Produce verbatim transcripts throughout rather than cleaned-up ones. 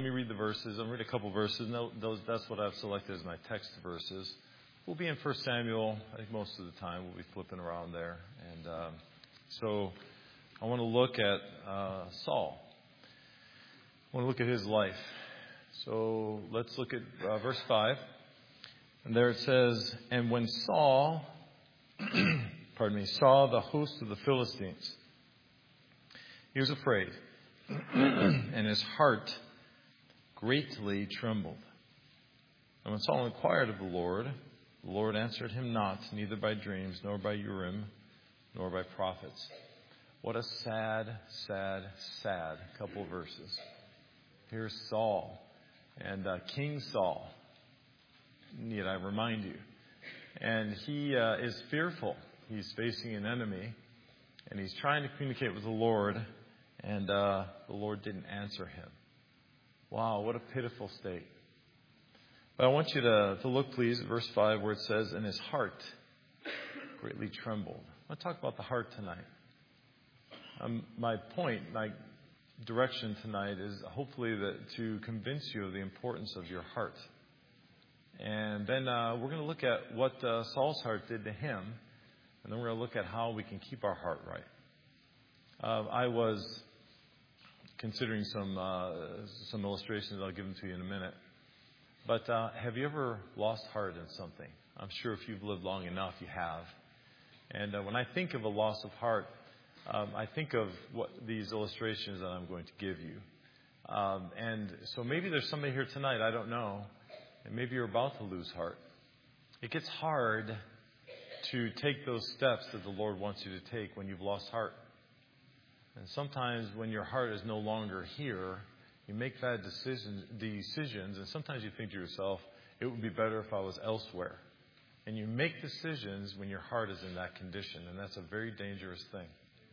let me read the verses. I'll read a couple verses. No, those, that's what I've selected as my text verses. We'll be in First Samuel. I think most of the time we'll be flipping around there. And um, so I want to look at uh, Saul. I want to look at his life. So let's look at uh, verse five. And there it says, "And when Saul, pardon me, saw the host of the Philistines, he was afraid, and his heart greatly trembled. And when Saul inquired of the Lord, the Lord answered him not, neither by dreams, nor by Urim, nor by prophets." What a sad, sad, sad couple of verses. Here's Saul, and uh, King Saul, need I remind you. And he uh, is fearful. He's facing an enemy, and he's trying to communicate with the Lord, and uh, the Lord didn't answer him. Wow, what a pitiful state. But I want you to, to look, please, at verse five, where it says, "And his heart greatly trembled." I want to talk about the heart tonight. Um, my point, my direction tonight is hopefully that to convince you of the importance of your heart. And then uh, we're going to look at what uh, Saul's heart did to him, and then we're going to look at how we can keep our heart right. Uh, I was considering some uh, some illustrations. I'll give them to you in a minute. But uh, have you ever lost heart in something? I'm sure if you've lived long enough, you have. And uh, when I think of a loss of heart, um, I think of what these illustrations that I'm going to give you. Um, and so maybe there's somebody here tonight, I don't know, and maybe you're about to lose heart. It gets hard to take those steps that the Lord wants you to take when you've lost heart. And sometimes when your heart is no longer here, you make bad decisions, decisions, and sometimes you think to yourself, it would be better if I was elsewhere. And you make decisions when your heart is in that condition, and that's a very dangerous thing.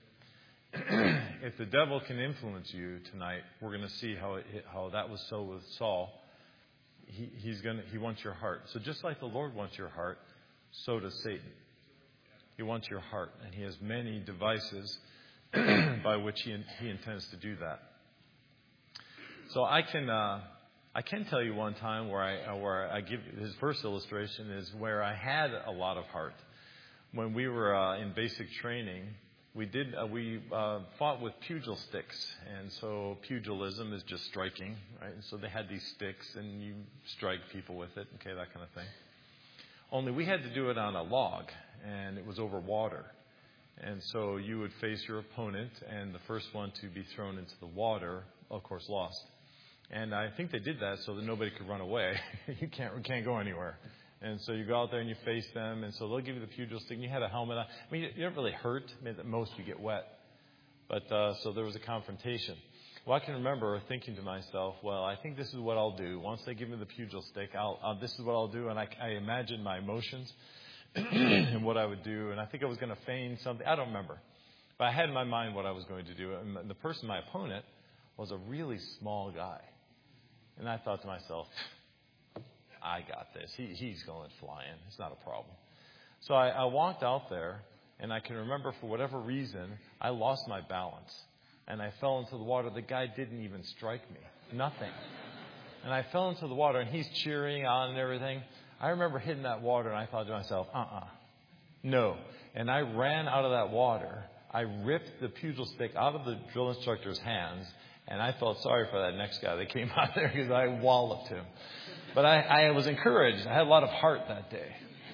If the devil can influence you tonight, we're going to see how it, how that was so with Saul. He, he's going to, he wants your heart. So just like the Lord wants your heart, so does Satan. He wants your heart, and he has many devices by which he, he intends to do that. So I can uh, I can tell you one time where I where I give his first illustration is where I had a lot of heart. When we were uh, in basic training, we did uh, we uh, fought with pugil sticks, and so pugilism is just striking, right? And so they had these sticks, and you strike people with it, okay, that kind of thing. Only we had to do it on a log, and it was over water. And so you would face your opponent, and the first one to be thrown into the water, of course, lost. And I think they did that so that nobody could run away. you can't you can't go anywhere. And so you go out there and you face them, and so they'll give you the pugil stick. And you had a helmet on. I mean, you don't really hurt. I mean, at most you get wet. But uh, so there was a confrontation. Well, I can remember thinking to myself, well, I think this is what I'll do. Once they give me the pugil stick, I'll, uh, this is what I'll do. And I, I imagined my emotions and what I would do. And I think I was going to feign something. I don't remember. But I had in my mind what I was going to do. And the person, my opponent, was a really small guy. And I thought to myself, I got this. He, he's going flying. It's not a problem. So I, I walked out there, and I can remember for whatever reason, I lost my balance. And I fell into the water. The guy didn't even strike me. Nothing. And I fell into the water, and he's cheering on and everything. I remember hitting that water, and I thought to myself, uh-uh, no. And I ran out of that water. I ripped the pugil stick out of the drill instructor's hands, and I felt sorry for that next guy that came out there because I walloped him. But I, I was encouraged. I had a lot of heart that day.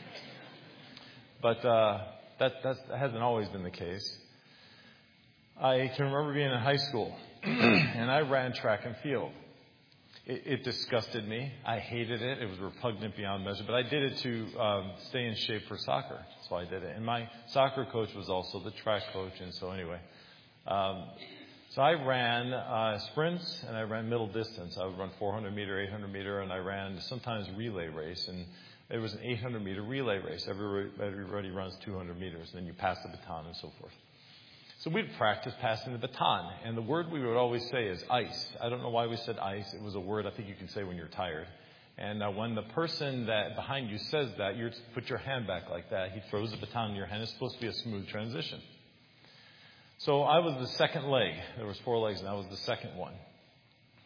But uh, that, that's, that hasn't always been the case. I can remember being in high school, and I ran track and field. It, it disgusted me. I hated it. It was repugnant beyond measure. But I did it to um, stay in shape for soccer. So I did it. And my soccer coach was also the track coach. And so anyway, um, so I ran uh, sprints and I ran middle distance. I would run four hundred meter, eight hundred meter, and I ran sometimes relay race. And it was an eight hundred meter relay race. Everybody, everybody runs two hundred meters, and then you pass the baton and so forth. So we'd practice passing the baton, and the word we would always say is ice. I don't know why we said ice. It was a word I think you can say when you're tired. And uh, when the person that behind you says that, you put your hand back like that. He throws the baton in your hand. It's supposed to be a smooth transition. So I was the second leg. There was four legs, and I was the second one.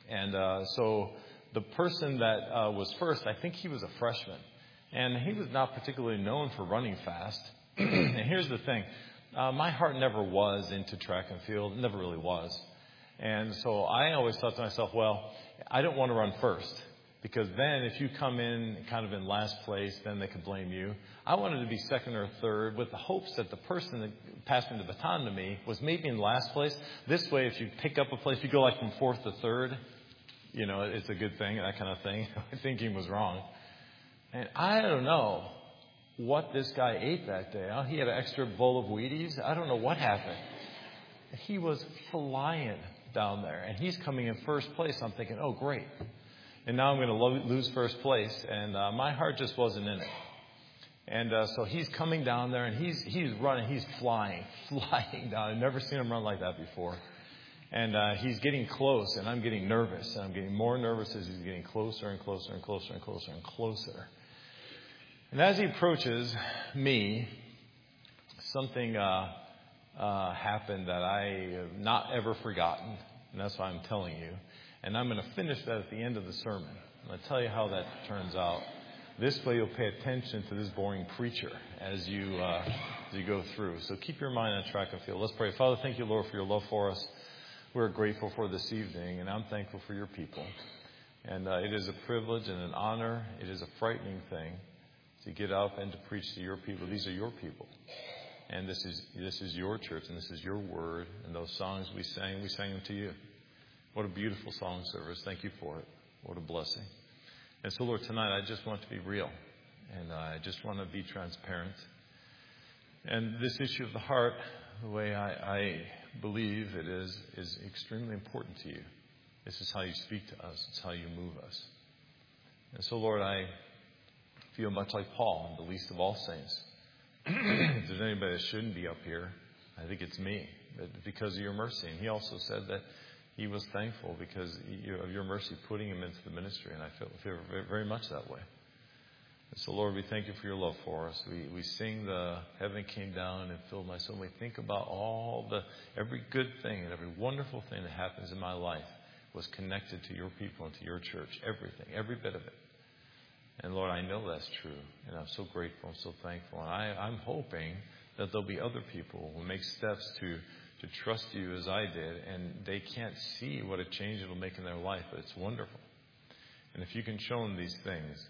And uh, so the person that uh, was first, I think he was a freshman. And he was not particularly known for running fast. And here's the thing. Uh, my heart never was into track and field. It never really was. And so I always thought to myself, well, I don't want to run first. Because then if you come in kind of in last place, then they could blame you. I wanted to be second or third with the hopes that the person that passed me the baton to me was maybe in last place. This way, if you pick up a place, you go like from fourth to third, you know, it's a good thing, that kind of thing. My thinking was wrong. And I don't know what this guy ate that day. He had an extra bowl of Wheaties. I don't know what happened. He was flying down there, and he's coming in first place. I'm thinking, oh, great. And now I'm going to lo- lose first place. And uh, my heart just wasn't in it. And uh, so he's coming down there, and he's he's running. He's flying, flying down. I've never seen him run like that before. And uh, he's getting close, and I'm getting nervous. And I'm getting more nervous as he's getting closer and closer and closer and closer and closer. And as he approaches me, something uh, uh, happened that I have not ever forgotten. And that's why I'm telling you. And I'm going to finish that at the end of the sermon. I'm going to tell you how that turns out. This way you'll pay attention to this boring preacher as you uh, as you go through. So keep your mind on track and field. Let's pray. Father, thank you, Lord, for your love for us. We're grateful for this evening, and I'm thankful for your people. And uh, it is a privilege and an honor. It is a frightening thing to get up and to preach to your people. These are your people. And this is this is your church, and this is your word. And those songs we sang, we sang them to you. What a beautiful song service. Thank you for it. What a blessing. And so, Lord, tonight I just want to be real. And I just want to be transparent. And this issue of the heart, the way I, I believe it is, is extremely important to you. This is how you speak to us. It's how you move us. And so, Lord, I feel much like Paul, the least of all saints. If there's anybody that shouldn't be up here, I think it's me. But because of your mercy. And he also said that he was thankful because of your mercy putting him into the ministry. And I feel, feel very much that way. And so, Lord, we thank you for your love for us. We we sing the heaven came down and filled my soul. We think about all the, every good thing and every wonderful thing that happens in my life was connected to your people and to your church. Everything, every bit of it. And Lord, I know that's true. And I'm so grateful. I'm so thankful. And I, I'm hoping that there'll be other people who make steps to to trust you as I did, and they can't see what a change it will make in their life, but it's wonderful. And if you can show them these things,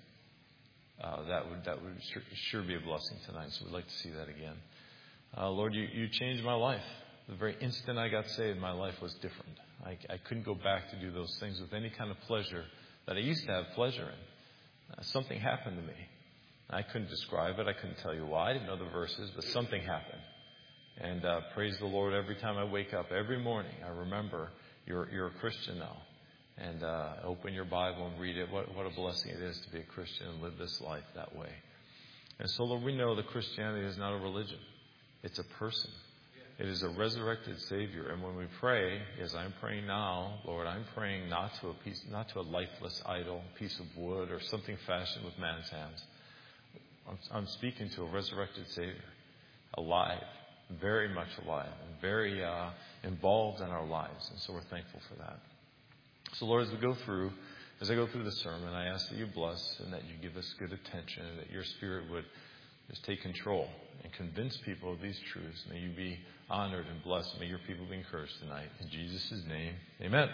uh, that would that would sure, sure be a blessing tonight. So we'd like to see that again. Uh, Lord, you, you changed my life. The very instant I got saved, my life was different. I, I couldn't go back to do those things with any kind of pleasure that I used to have pleasure in. Uh, something happened to me. I couldn't describe it. I couldn't tell you why. I didn't know the verses, but something happened. And uh, praise the Lord, every time I wake up, every morning, I remember you're you're a Christian now. And uh, open your Bible and read it. What, what a blessing it is to be a Christian and live this life that way. And so, Lord, we know that Christianity is not a religion. It's a person. It is a resurrected Savior. And when we pray, as I'm praying now, Lord, I'm praying not to a piece, not to a lifeless idol, piece of wood, or something fashioned with man's hands. I'm, I'm speaking to a resurrected Savior, alive. Very much alive and very uh, involved in our lives. And so we're thankful for that. So, Lord, as we go through, as I go through the sermon, I ask that you bless and that you give us good attention and that your Spirit would just take control and convince people of these truths. May you be honored and blessed. May your people be encouraged tonight. In Jesus' name, amen.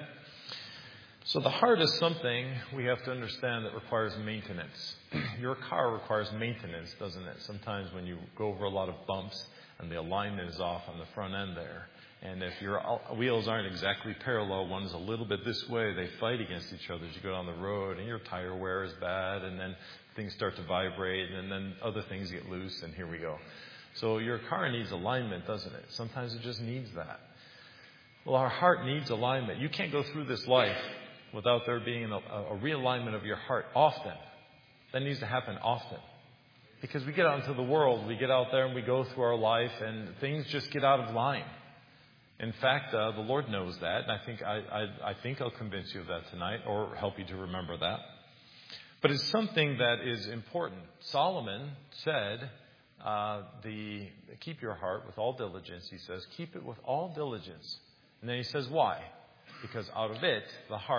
So the heart is something we have to understand that requires maintenance. Your car requires maintenance, doesn't it? Sometimes when you go over a lot of bumps, and the alignment is off on the front end there. And if your wheels aren't exactly parallel, one's a little bit this way, they fight against each other as you go down the road, and your tire wear is bad, and then things start to vibrate, and then other things get loose, and here we go. So your car needs alignment, doesn't it? Sometimes it just needs that. Well, our heart needs alignment. You can't go through this life without there being a, a realignment of your heart often. That needs to happen often. Because we get out into the world, we get out there and we go through our life and things just get out of line. In fact, uh, the Lord knows that, and I think I, I, I think I'll convince you of that tonight or help you to remember that. But it's something that is important. Solomon said, uh, the keep your heart with all diligence, he says, keep it with all diligence. And then he says, why? Because out of it, the heart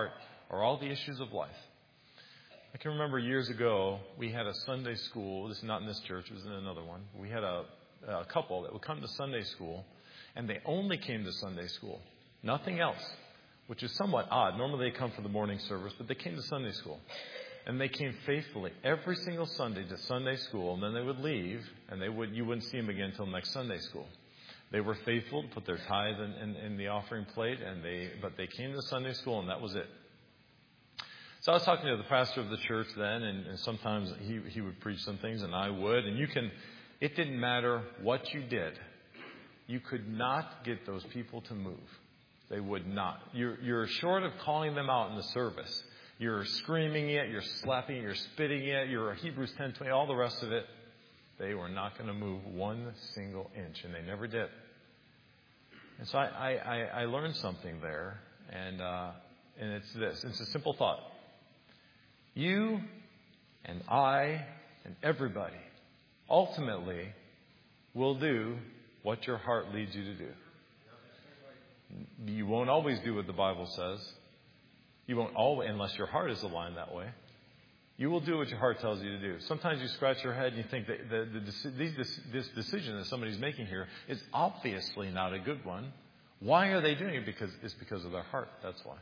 are all the issues of life. I can remember years ago, we had a Sunday school. This is not in this church. It was in another one. We had a, a couple that would come to Sunday school, and they only came to Sunday school. Nothing else, which is somewhat odd. Normally they come for the morning service, but they came to Sunday school. And they came faithfully every single Sunday to Sunday school, and then they would leave, and they would you wouldn't see them again until next Sunday school. They were faithful to put their tithe in, in, in the offering plate, and they but they came to Sunday school, and that was it. So I was talking to the pastor of the church then, and, and sometimes he, he would preach some things, and I would. And you can, it didn't matter what you did. You could not get those people to move. They would not. You're, you're short of calling them out in the service. You're screaming it, you're slapping it, you're spitting it, you're Hebrews ten twenty, all the rest of it. They were not going to move one single inch, and they never did. And so I, I, I learned something there, and uh, and it's this. It's a simple thought. You and I and everybody ultimately will do what your heart leads you to do. You won't always do what the Bible says. You won't always, unless your heart is aligned that way. You will do what your heart tells you to do. Sometimes you scratch your head and you think that the, the, these, this decision that somebody's making here is obviously not a good one. Why are they doing it? Because it's because of their heart. That's why.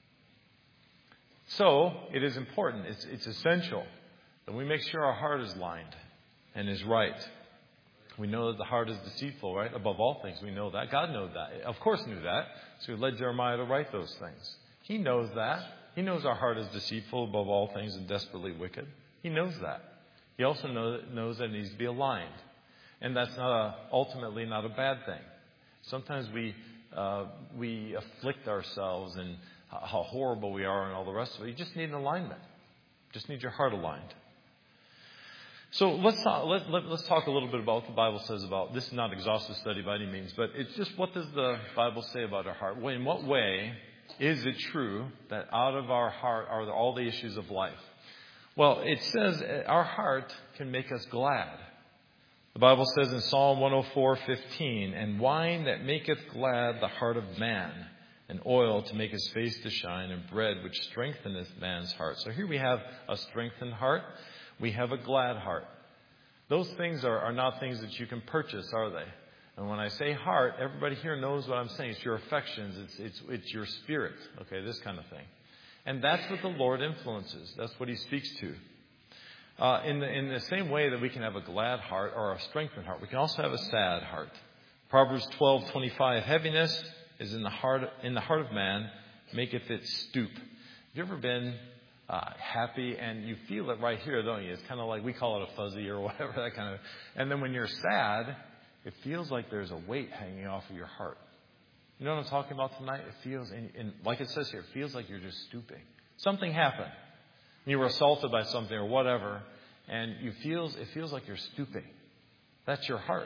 So it is important. It's, it's essential that we make sure our heart is lined and is right. We know that the heart is deceitful, right? Above all things, we know that. God knew that. Of course knew that. So he led Jeremiah to write those things. He knows that. He knows our heart is deceitful above all things and desperately wicked. He knows that. He also know, knows that it needs to be aligned. And that's not a, ultimately not a bad thing. Sometimes we uh, we afflict ourselves and how horrible we are and all the rest of it. You just need an alignment. Just need your heart aligned. So let's talk, let, let, let's talk a little bit about what the Bible says about, this is not an exhaustive study by any means, but it's just what does the Bible say about our heart? In what way is it true that out of our heart are all the issues of life? Well, it says our heart can make us glad. The Bible says in Psalm one oh four fifteen, and wine that maketh glad the heart of man, and oil to make his face to shine, and bread which strengtheneth man's heart. So here we have a strengthened heart. We have a glad heart. Those things are, are not things that you can purchase, are they? And when I say heart, everybody here knows what I'm saying. It's your affections. It's, it's, it's your spirit. Okay, this kind of thing. And that's what the Lord influences. That's what he speaks to. Uh, in, the, in the same way that we can have a glad heart or a strengthened heart, we can also have a sad heart. Proverbs twelve twenty-five, heaviness is in the heart in the heart of man, maketh it stoop. Have you ever been uh, happy and you feel it right here, don't you? It's kind of like, we call it a fuzzy or whatever, that kind of. And then when you're sad, it feels like there's a weight hanging off of your heart. You know what I'm talking about tonight? It feels, and, and like it says here, it feels like you're just stooping. Something happened. You were assaulted by something or whatever, and you feels it feels like you're stooping. That's your heart.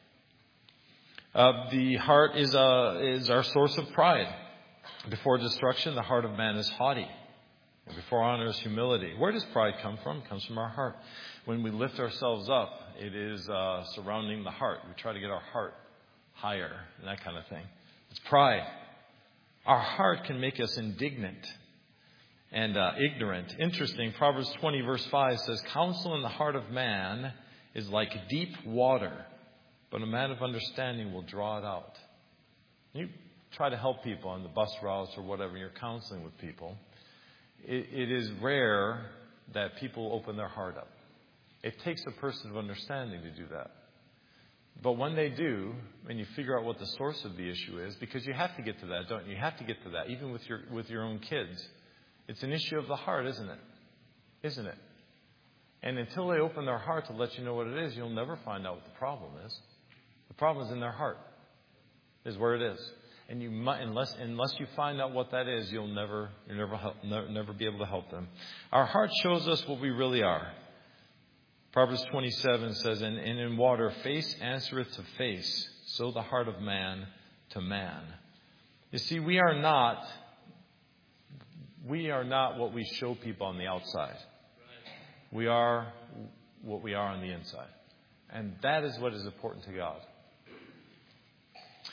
Uh, the heart is uh, is our source of pride. Before destruction, the heart of man is haughty. And before honor is humility. Where does pride come from? It comes from our heart. When we lift ourselves up, it is uh, surrounding the heart. We try to get our heart higher and that kind of thing. It's pride. Our heart can make us indignant and uh, ignorant. Interesting. Proverbs twenty verse five says, counsel in the heart of man is like deep water, but a man of understanding will draw it out. You try to help people on the bus routes or whatever, you're counseling with people. It, it is rare that people open their heart up. It takes a person of understanding to do that. But when they do, and you figure out what the source of the issue is, because you have to get to that, don't you? You have to get to that, even with your with your own kids. It's an issue of the heart, isn't it? Isn't it? And until they open their heart to let you know what it is, you'll never find out what the problem is. The problem is in their heart, is where it is. And you might, unless unless you find out what that is, you'll never you'll never help, never, never be able to help them. Our heart shows us what we really are. Proverbs twenty-seven says, and, and in water face answereth to face, so the heart of man to man. You see, we are not we are not what we show people on the outside. We are what we are on the inside. And that is what is important to God.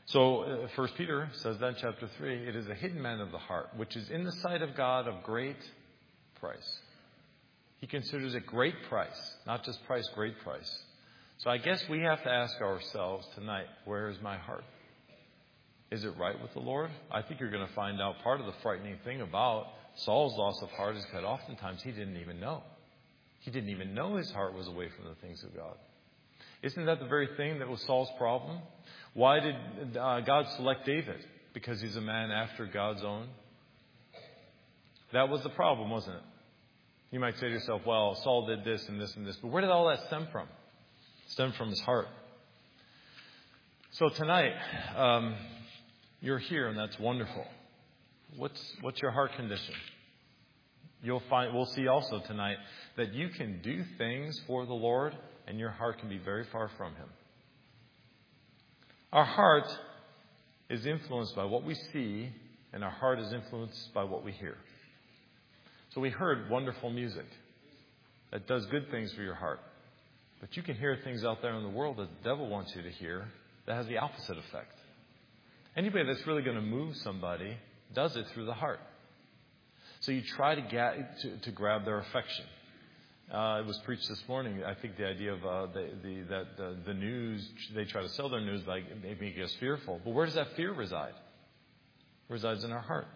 So uh, First Peter says that in chapter three, it is a hidden man of the heart, which is in the sight of God of great price. He considers it great price, not just price, great price. So I guess we have to ask ourselves tonight, where is my heart? Is it right with the Lord? I think you're going to find out part of the frightening thing about Saul's loss of heart is that oftentimes he didn't even know. He didn't even know his heart was away from the things of God. Isn't that the very thing that was Saul's problem? Why did uh, God select David? Because he's a man after God's own? That was the problem, wasn't it? You might say to yourself, well, Saul did this and this and this. But where did all that stem from? It stemmed from his heart. So tonight, um, you're here and that's wonderful. What's what's your heart condition? You'll find we'll see also tonight that you can do things for the Lord and your heart can be very far from Him. Our heart is influenced by what we see, and our heart is influenced by what we hear. So we heard wonderful music that does good things for your heart. But you can hear things out there in the world that the devil wants you to hear that has the opposite effect. Anybody that's really going to move somebody does it through the heart. So you try to get to, to grab their affection. Uh, it was preached this morning, I think, the idea of uh, the, the, that the, the news, they try to sell their news by making us fearful. But where does that fear reside? It resides in our heart.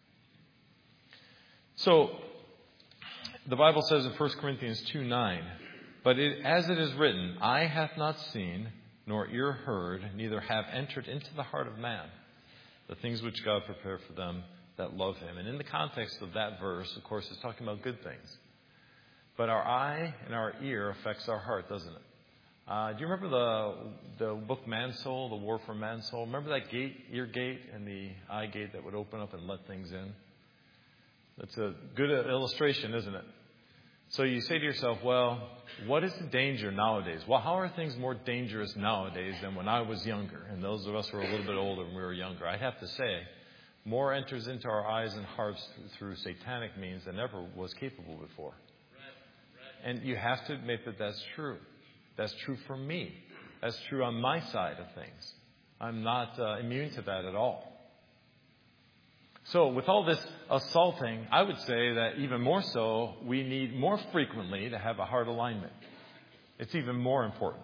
So, the Bible says in First Corinthians two nine, but it, as it is written, eye hath not seen, nor ear heard, neither have entered into the heart of man, the things which God prepared for them that love Him. And in the context of that verse, of course, it's talking about good things. But our eye and our ear affects our heart, doesn't it? Uh, do you remember the the book Man's Soul, The War for Man's Soul? Remember that gate, ear gate, and the eye gate that would open up and let things in? That's a good illustration, isn't it? So you say to yourself, well, what is the danger nowadays? Well, how are things more dangerous nowadays than when I was younger? And those of us who are a little bit older when we were younger, I have to say, more enters into our eyes and hearts through satanic means than ever was capable before. And you have to admit that that's true. That's true for me. That's true on my side of things. I'm not uh, immune to that at all. So with all this assaulting, I would say that even more so, we need more frequently to have a heart alignment. It's even more important.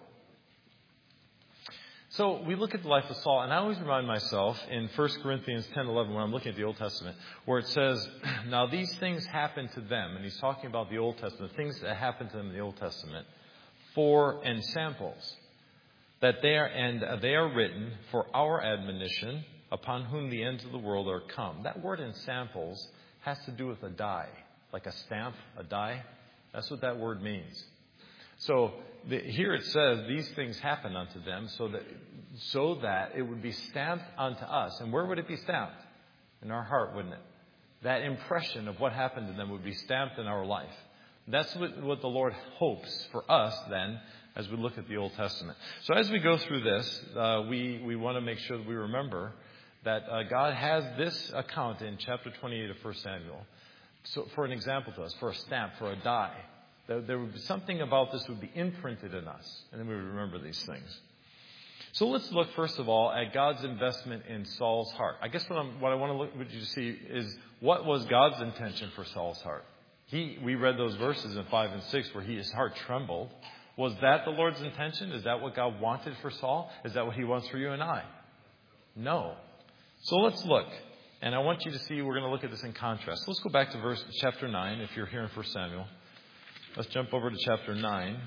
So we look at the life of Saul, and I always remind myself in First Corinthians ten eleven, when I'm looking at the Old Testament, where it says, now these things happened to them, and he's talking about the Old Testament, things that happened to them in the Old Testament, for ensamples, that they are, and they are written for our admonition, upon whom the ends of the world are come. That word ensamples has to do with a die, like a stamp, a die. That's what that word means. So the, here it says these things happen unto them so that so that it would be stamped unto us. And where would it be stamped? In our heart, wouldn't it? That impression of what happened to them would be stamped in our life. That's what, what the Lord hopes for us then as we look at the Old Testament. So as we go through this, uh, we, we want to make sure that we remember that uh, God has this account in chapter twenty-eight of First Samuel so for an example to us, for a stamp, for a die. There would be something about this would be imprinted in us, and then we would remember these things. So let's look, first of all, at God's investment in Saul's heart. I guess what, I'm, what I want to look at you to see is what was God's intention for Saul's heart. He, we read those verses in five and six where he, his heart trembled. Was that the Lord's intention? Is that what God wanted for Saul? Is that what He wants for you and I? No. So let's look. And I want you to see, we're going to look at this in contrast. So let's go back to verse chapter nine, if you're here in First Samuel. Let's jump over to chapter nine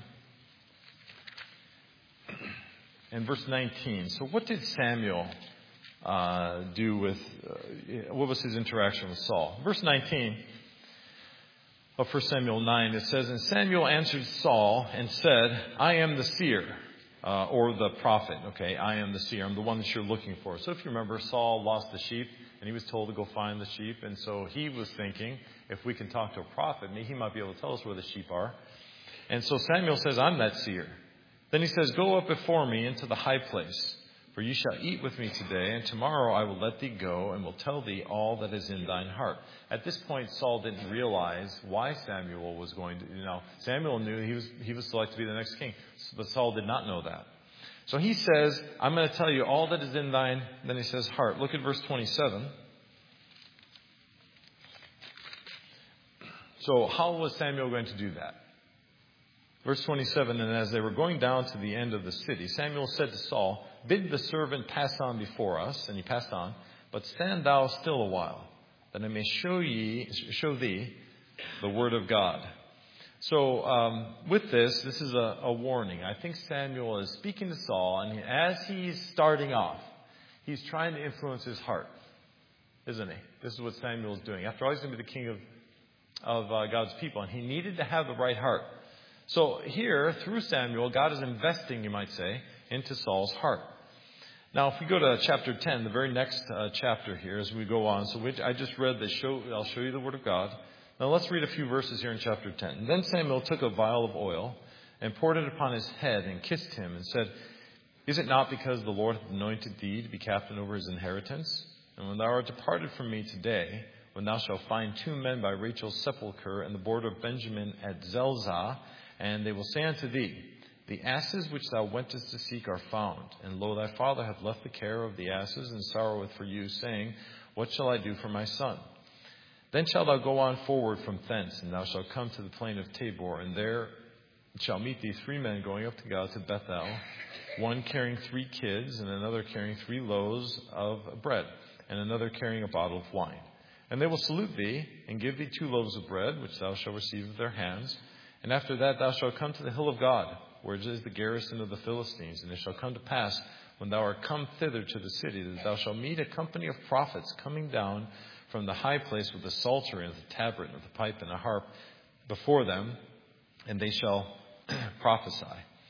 and verse nineteen. So what did Samuel uh, do with, uh, what was his interaction with Saul? Verse nineteen of First Samuel nine, it says, and Samuel answered Saul and said, I am the seer, uh, or the prophet. Okay, I am the seer. I'm the one that you're looking for. So if you remember, Saul lost the sheep and he was told to go find the sheep. And so he was thinking, if we can talk to a prophet, he might be able to tell us where the sheep are. And so Samuel says, I'm that seer. Then he says, go up before me into the high place, for you shall eat with me today, and tomorrow I will let thee go, and will tell thee all that is in thine heart. At this point, Saul didn't realize why Samuel was going to, you know, Samuel knew he was, he was selected to be the next king, but Saul did not know that. So he says, I'm going to tell you all that is in thine, then he says, heart. Look at verse twenty-seven. So how was Samuel going to do that? Verse twenty-seven, and as they were going down to the end of the city, Samuel said to Saul, bid the servant pass on before us. And he passed on. But stand thou still a while, that I may show ye, show thee the word of God. So um, with this, this is a, a warning. I think Samuel is speaking to Saul, and as he's starting off, he's trying to influence his heart, isn't he? This is what Samuel is doing. After all, he's going to be the king of, of uh, God's people, and he needed to have the right heart. So here, through Samuel, God is investing, you might say, into Saul's heart. Now, if we go to chapter ten, the very next uh, chapter here, as we go on. So we, I just read the show. I'll show you the word of God. Now let's read a few verses here in chapter ten. Then Samuel took a vial of oil and poured it upon his head and kissed him and said, is it not because the Lord hath anointed thee to be captain over his inheritance? And when thou art departed from me today, when thou shalt find two men by Rachel's sepulchre in the border of Benjamin at Zelzah, and they will say unto thee, the asses which thou wentest to seek are found. And lo, thy father hath left the care of the asses, and sorroweth for you, saying, what shall I do for my son? Then shalt thou go on forward from thence, and thou shalt come to the plain of Tabor, and there shall meet thee three men going up to God to Bethel, one carrying three kids, and another carrying three loaves of bread, and another carrying a bottle of wine. And they will salute thee, and give thee two loaves of bread, which thou shalt receive of their hands. And after that thou shalt come to the hill of God, where is the garrison of the Philistines. And it shall come to pass, when thou art come thither to the city, that thou shalt meet a company of prophets coming down from the high place with the psaltery and the tabret and the pipe and the harp before them, and they shall prophesy.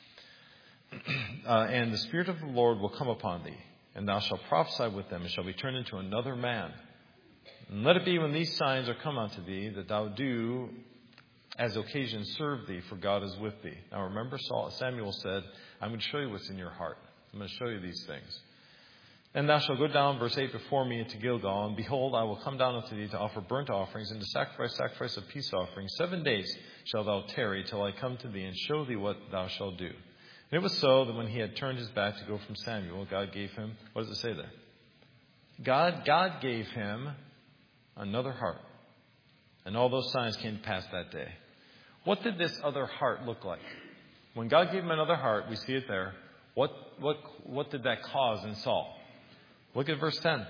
uh, and the Spirit of the Lord will come upon thee, and thou shalt prophesy with them, and shall be turned into another man. And let it be when these signs are come unto thee, that thou do as occasion serve thee, for God is with thee. Now remember, Saul, Samuel said, I'm going to show you what's in your heart. I'm going to show you these things. And thou shalt go down, verse eight, before me into Gilgal, and behold, I will come down unto thee to offer burnt offerings, and to sacrifice sacrifice of peace offerings. Seven days shalt thou tarry till I come to thee, and show thee what thou shalt do. And it was so that when he had turned his back to go from Samuel, God gave him, what does it say there? God, God gave him another heart. And all those signs came to pass that day. What did this other heart look like? When God gave him another heart, we see it there. What, what, what did that cause in Saul? Look at verse ten.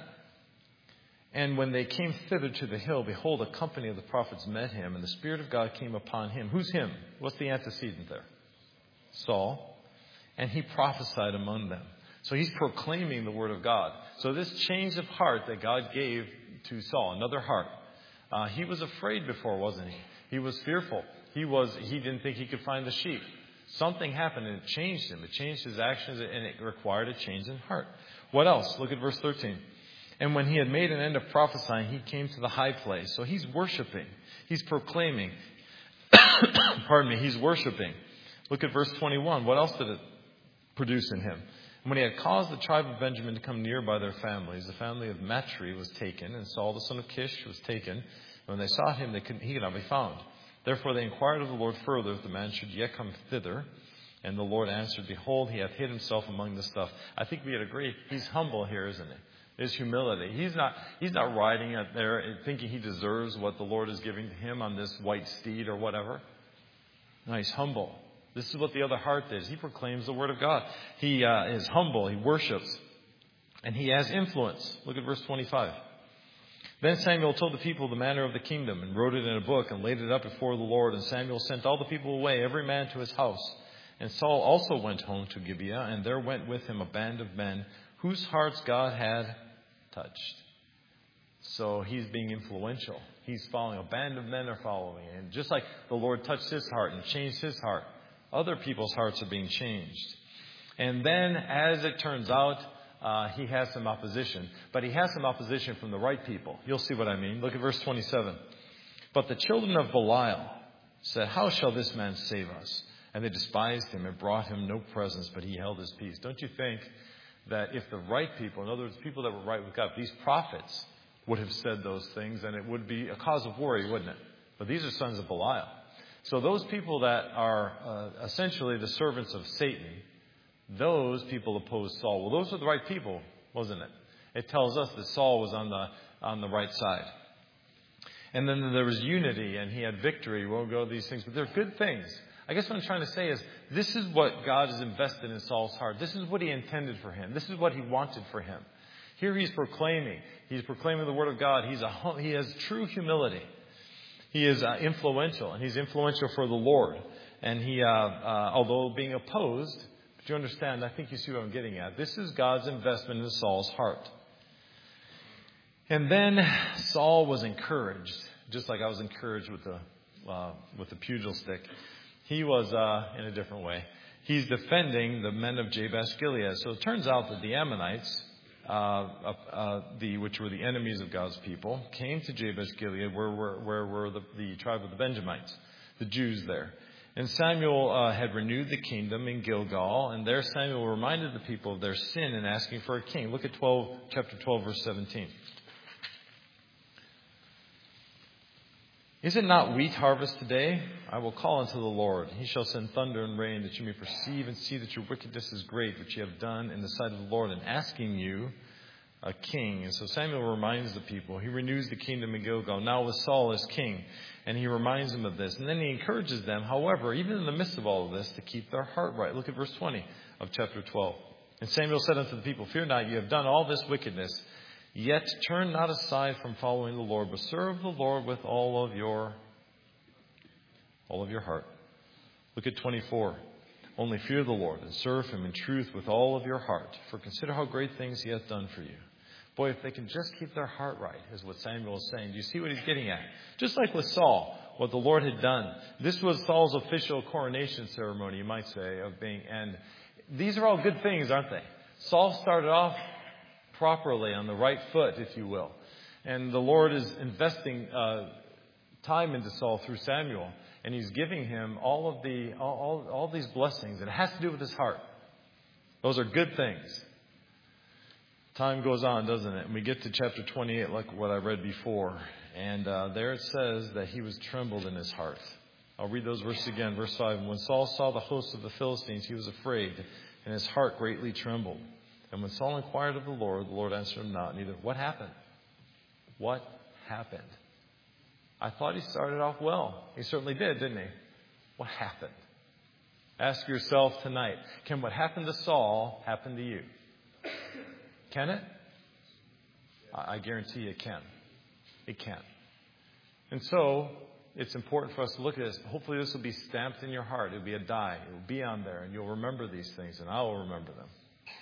And when they came thither to the hill, behold, a company of the prophets met him, and the Spirit of God came upon him. Who's him? What's the antecedent there? Saul. And he prophesied among them. So he's proclaiming the word of God. So this change of heart that God gave to Saul, another heart. Uh, he was afraid before, wasn't he? He was fearful. He was. He didn't think he could find the sheep. Something happened and it changed him. It changed his actions and it required a change in heart. What else? Look at verse thirteen. And when he had made an end of prophesying, he came to the high place. So he's worshiping. He's proclaiming. Pardon me. He's worshiping. Look at verse twenty-one. What else did it produce in him? And when he had caused the tribe of Benjamin to come near by their families, the family of Matri was taken, and Saul the son of Kish was taken. And when they sought him, they couldn't, he could not be found. Therefore they inquired of the Lord further if the man should yet come thither. And the Lord answered, behold, he hath hid himself among the stuff. I think we would agree, he's humble here, isn't he? There's humility. He's not, he's not riding out there thinking he deserves what the Lord is giving to him on this white steed or whatever. No, he's humble. This is what the other heart is. He proclaims the word of God. He uh, is humble. He worships. And he has influence. Look at verse twenty-five. Then Samuel told the people the manner of the kingdom and wrote it in a book and laid it up before the Lord. And Samuel sent all the people away, every man to his house. And Saul also went home to Gibeah, and there went with him a band of men whose hearts God had touched. So he's being influential. He's following. A band of men are following. And just like the Lord touched his heart and changed his heart, other people's hearts are being changed. And then, as it turns out, uh, he has some opposition. But he has some opposition from the right people. You'll see what I mean. Look at verse twenty-seven. But the children of Belial said, how shall this man save us? And they despised him and brought him no presents, but he held his peace. Don't you think that if the right people, in other words, people that were right with God, these prophets would have said those things, and it would be a cause of worry, wouldn't it? But these are sons of Belial. So those people that are uh, essentially the servants of Satan, Those people opposed Saul. Well, those were the right people, wasn't it? It tells us that Saul was on the on the right side. And then there was unity, and he had victory. We won't go to these things, but they're good things. I guess what I'm trying to say is, this is what God has invested in Saul's heart. This is what he intended for him. This is what he wanted for him. Here he's proclaiming. He's proclaiming the word of God. He's a, he has true humility. He is uh, influential, and he's influential for the Lord. And he, uh, uh, although being opposed, but you understand, I think you see what I'm getting at. This is God's investment in Saul's heart. And then Saul was encouraged, just like I was encouraged with the uh, with the pugil stick. He was uh, in a different way. He's defending the men of Jabesh Gilead. So it turns out that the Ammonites, uh, uh, uh, the which were the enemies of God's people, came to Jabesh Gilead, where were where were the, the tribe of the Benjamites, the Jews there. And Samuel uh, had renewed the kingdom in Gilgal, and there Samuel reminded the people of their sin in asking for a king. Look at twelve, chapter twelve, verse seventeen. Is it not wheat harvest today? I will call unto the Lord. He shall send thunder and rain, that you may perceive and see that your wickedness is great, which you have done in the sight of the Lord, in asking you a king. And so Samuel reminds the people. He renews the kingdom in Gilgal, now with Saul as king. And he reminds them of this. And then he encourages them, however, even in the midst of all of this, to keep their heart right. Look at verse twenty of chapter twelve. And Samuel said unto the people, fear not, you have done all this wickedness. Yet turn not aside from following the Lord, but serve the Lord with all of your all of your heart. Look at twenty-four. Only fear the Lord and serve him in truth with all of your heart. For consider how great things he hath done for you. Boy, if they can just keep their heart right, is what Samuel is saying. Do you see what he's getting at? Just like with Saul, what the Lord had done. This was Saul's official coronation ceremony, you might say, of being. And these are all good things, aren't they? Saul started off properly on the right foot, if you will. And the Lord is investing uh, time into Saul through Samuel. And he's giving him all of the all, all, all these blessings. And it has to do with his heart. Those are good things. Time goes on, doesn't it? And we get to chapter twenty-eight, like what I read before. And uh, there it says that he was trembled in his heart. I'll read those verses again. Verse five. When Saul saw the host of the Philistines, he was afraid, and his heart greatly trembled. And when Saul inquired of the Lord, the Lord answered him not, neither. What happened? What happened? I thought he started off well. He certainly did, didn't he? What happened? Ask yourself tonight, can what happened to Saul happen to you? Can it? I guarantee it can. It can. And so, it's important for us to look at this. Hopefully this will be stamped in your heart. It will be a die. It will be on there, and you'll remember these things, and I will remember them.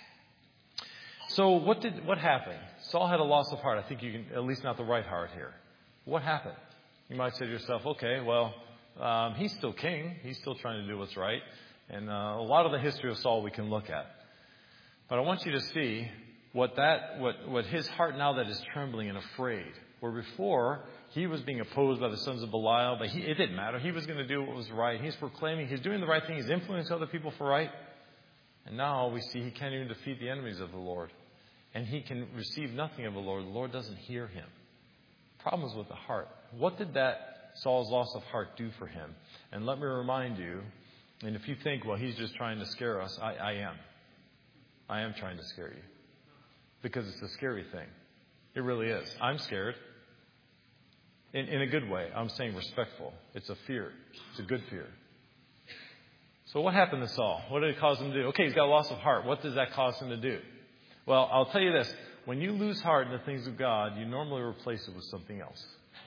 So what did what happened? Saul had a loss of heart. I think you can, at least not the right heart here. What happened? You might say to yourself, okay, well, um, he's still king. He's still trying to do what's right. And uh, a lot of the history of Saul we can look at. But I want you to see what that, what, what his heart now that is trembling and afraid. Where before, he was being opposed by the sons of Belial, but he, it didn't matter. He was going to do what was right. He's proclaiming, he's doing the right thing. He's influencing other people for right. And now we see he can't even defeat the enemies of the Lord. And he can receive nothing of the Lord. The Lord doesn't hear him. Problems with the heart. What did that Saul's loss of heart do for him? And let me remind you, and if you think, well, he's just trying to scare us, I, I am. I am trying to scare you. Because it's a scary thing. It really is. I'm scared. In, in a good way. I'm saying respectful. It's a fear. It's a good fear. So what happened to Saul? What did it cause him to do? Okay, he's got a loss of heart. What does that cause him to do? Well, I'll tell you this. When you lose heart in the things of God, you normally replace it with something else.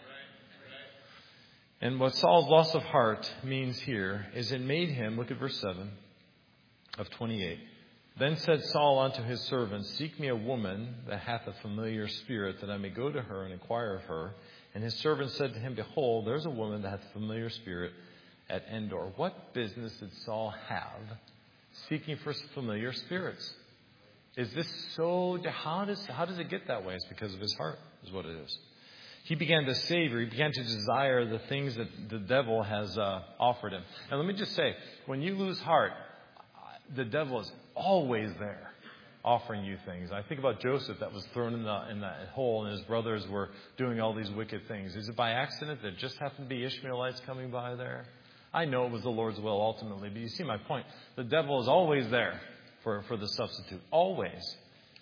And what Saul's loss of heart means here is it made him, look at verse seven of twenty-eight. Then said Saul unto his servants, seek me a woman that hath a familiar spirit, that I may go to her and inquire of her. And his servant said to him, behold, there's a woman that hath a familiar spirit at Endor. What business did Saul have seeking for familiar spirits? Is this so, how does, how does it get that way? It's because of his heart, is what it is. He began to savor, he began to desire the things that the devil has uh, offered him. And let me just say, when you lose heart, the devil is always there offering you things. I think about Joseph that was thrown in, the, in that hole and his brothers were doing all these wicked things. Is it by accident that just happened to be Ishmaelites coming by there? I know it was the Lord's will ultimately, but you see my point. The devil is always there for, for the substitute. Always.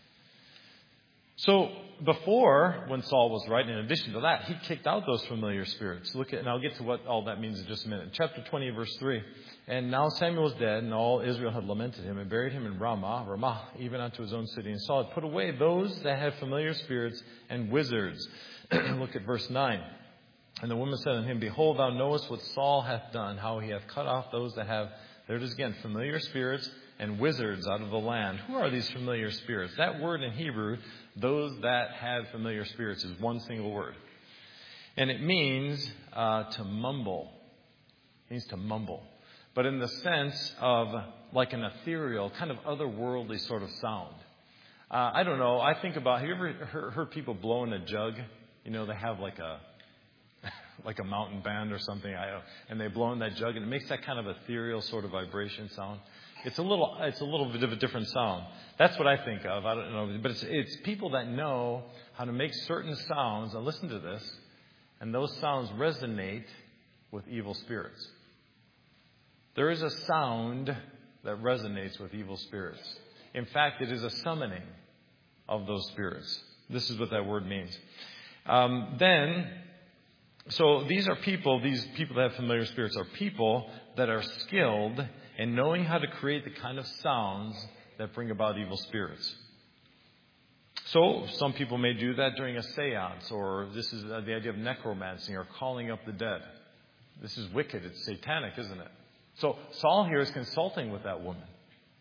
So before, when Saul was right, in addition to that, he kicked out those familiar spirits. Look at, and I'll get to what all that means in just a minute. Chapter twenty, verse three. And now Samuel was dead, and all Israel had lamented him, and buried him in Ramah, Ramah, even unto his own city. And Saul had put away those that had familiar spirits and wizards. Look at verse nine. And the woman said unto him, Behold, thou knowest what Saul hath done, how he hath cut off those that have, there it is again, familiar spirits and wizards out of the land. Who are these familiar spirits? That word in Hebrew, those that have familiar spirits, is one single word. And it means uh, to mumble. It means to mumble. But in the sense of like an ethereal, kind of otherworldly sort of sound. Uh, I don't know. I think about, have you ever heard, heard people blow in a jug? You know, they have like a like a mountain band or something, I don't, and they blow in that jug, and it makes that kind of ethereal sort of vibration sound. It's a little, it's a little bit of a different sound. That's what I think of. I don't know, but it's, it's people that know how to make certain sounds. And listen to this, and those sounds resonate with evil spirits. There is a sound that resonates with evil spirits. In fact, it is a summoning of those spirits. This is what that word means. Um, then, so these are people, these people that have familiar spirits are people that are skilled in knowing how to create the kind of sounds that bring about evil spirits. So some people may do that during a seance, or this is the idea of necromancy or calling up the dead. This is wicked. It's satanic, isn't it? So Saul here is consulting with that woman.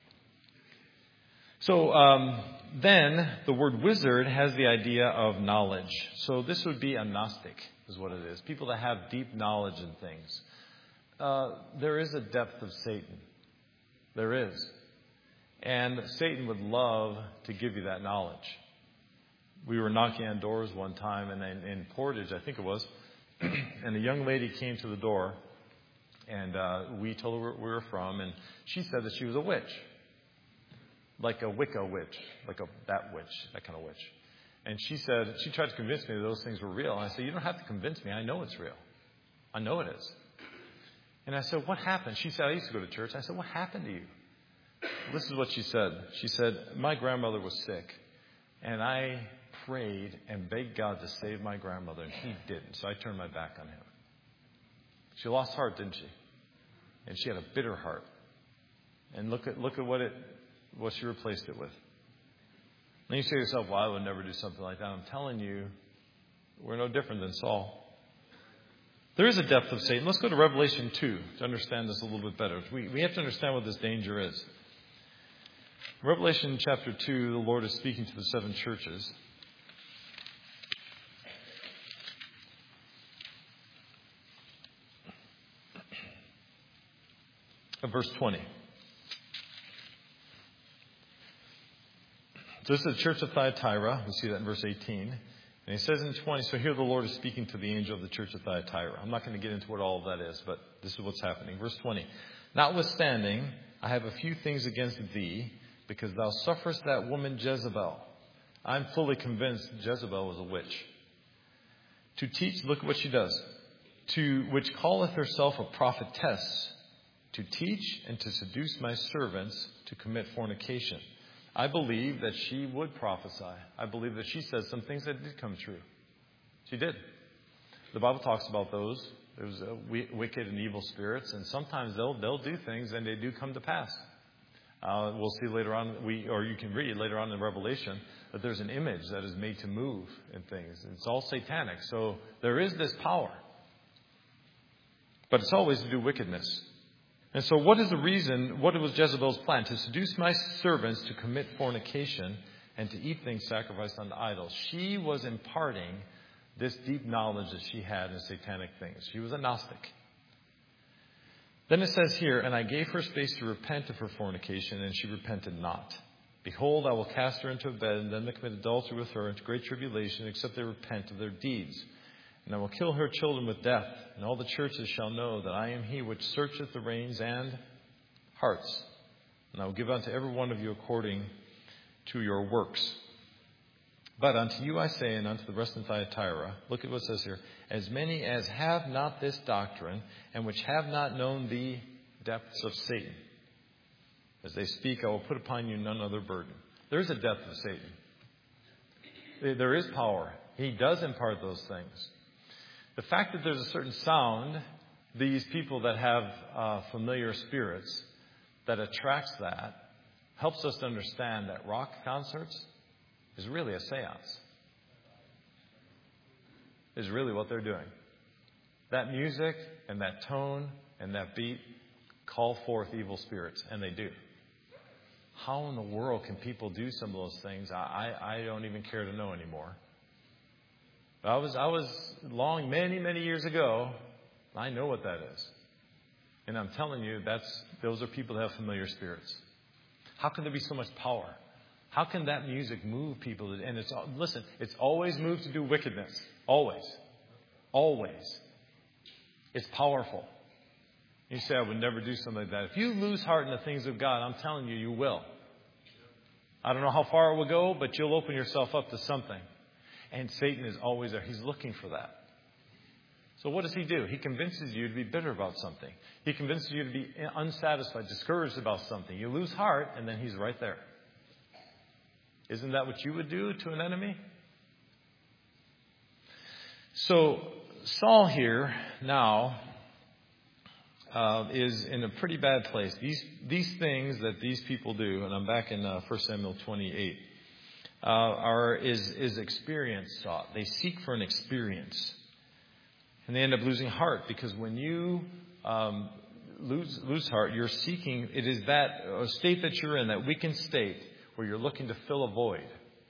So um, then the word wizard has the idea of knowledge. So this would be a Gnostic is what it is. People that have deep knowledge in things. Uh, there is a depth of Satan. There is. And Satan would love to give you that knowledge. We were knocking on doors one time and in, in Portage, I think it was, and a young lady came to the door, and uh, we told her where we were from, and she said that she was a witch. Like a Wicca witch, like a that witch, that kind of witch. And she said, she tried to convince me that those things were real. And I said, you don't have to convince me. I know it's real. I know it is. And I said, what happened? She said, I used to go to church. I said, what happened to you? This is what she said. She said, my grandmother was sick. And I prayed and begged God to save my grandmother. And he didn't. So I turned my back on him. She lost heart, didn't she? And she had a bitter heart. And look at look at what it what she replaced it with. And you say to yourself, well, I would never do something like that. I'm telling you, we're no different than Saul. There is a depth of Satan. Let's go to Revelation two to understand this a little bit better. We, we have to understand what this danger is. Revelation chapter two, the Lord is speaking to the seven churches. Verse twenty. So this is the church of Thyatira. We see that in verse eighteen. And he says in twenty, so here the Lord is speaking to the angel of the church of Thyatira. I'm not going to get into what all of that is, but this is what's happening. Verse twenty. Notwithstanding, I have a few things against thee, because thou sufferest that woman Jezebel. I'm fully convinced Jezebel was a witch. To teach, look at what she does. To which calleth herself a prophetess, to teach and to seduce my servants to commit fornication. I believe that she would prophesy. I believe that she said some things that did come true. She did. The Bible talks about those. There's uh, wicked and evil spirits, and sometimes they'll they'll do things and they do come to pass. Uh, we'll see later on, we or you can read later on in Revelation that there's an image that is made to move in things. It's all satanic. So there is this power, but it's always to do wickedness. And so what is the reason, what was Jezebel's plan? To seduce my servants to commit fornication and to eat things sacrificed unto idols. She was imparting this deep knowledge that she had in satanic things. She was a Gnostic. Then it says here, and I gave her space to repent of her fornication, and she repented not. Behold, I will cast her into a bed, and then they commit adultery with her into great tribulation, except they repent of their deeds. And I will kill her children with death, and all the churches shall know that I am he which searcheth the reins and hearts. And I will give unto every one of you according to your works. But unto you I say, and unto the rest of Thyatira, look at what it says here, as many as have not this doctrine, and which have not known the depths of Satan. As they speak, I will put upon you none other burden. There is a depth of Satan. There is power. He does impart those things. The fact that there's a certain sound, these people that have uh, familiar spirits, that attracts that, helps us to understand that rock concerts is really a seance. Is really what they're doing. That music and that tone and that beat call forth evil spirits, and they do. How in the world can people do some of those things? I, I, I don't even care to know anymore. But I was I was long, many, many years ago. I know what that is. And I'm telling you, that's those are people that have familiar spirits. How can there be so much power? How can that music move people? And it's listen, it's always moved to do wickedness. Always. Always. It's powerful. You say, I would never do something like that. If you lose heart in the things of God, I'm telling you, you will. I don't know how far it will go, but you'll open yourself up to something. And Satan is always there. He's looking for that. So what does he do? He convinces you to be bitter about something. He convinces you to be unsatisfied, discouraged about something. You lose heart, and then he's right there. Isn't that what you would do to an enemy? So Saul here now uh, is in a pretty bad place. These these things that these people do, and I'm back in uh, First Samuel twenty-eight, uh, are is is experience sought. They seek for an experience, and they end up losing heart because when you um, lose lose heart, you're seeking. It is that uh, state that you're in, that weakened state, where you're looking to fill a void.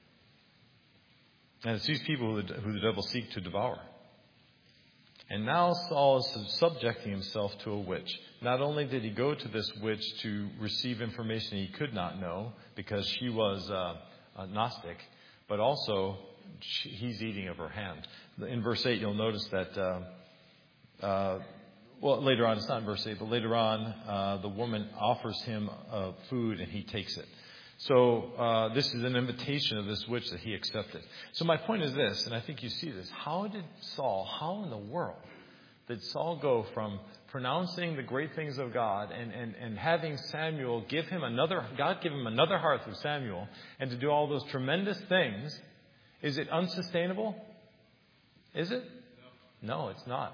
And it's these people who the, who the devil seeks to devour. And now Saul is subjecting himself to a witch. Not only did he go to this witch to receive information he could not know because she was uh, a Gnostic, but also she, he's eating of her hand. In verse eight, you'll notice that, uh, uh, well, later on, it's not in verse eight, but later on, uh, the woman offers him uh, food and he takes it. So uh, this is an invitation of this witch that he accepted. So my point is this, and I think you see this. How did Saul, how in the world did Saul go from pronouncing the great things of God and, and, and having Samuel give him another, God give him another heart through Samuel, and to do all those tremendous things? Is it unsustainable? Is it? No, it's not.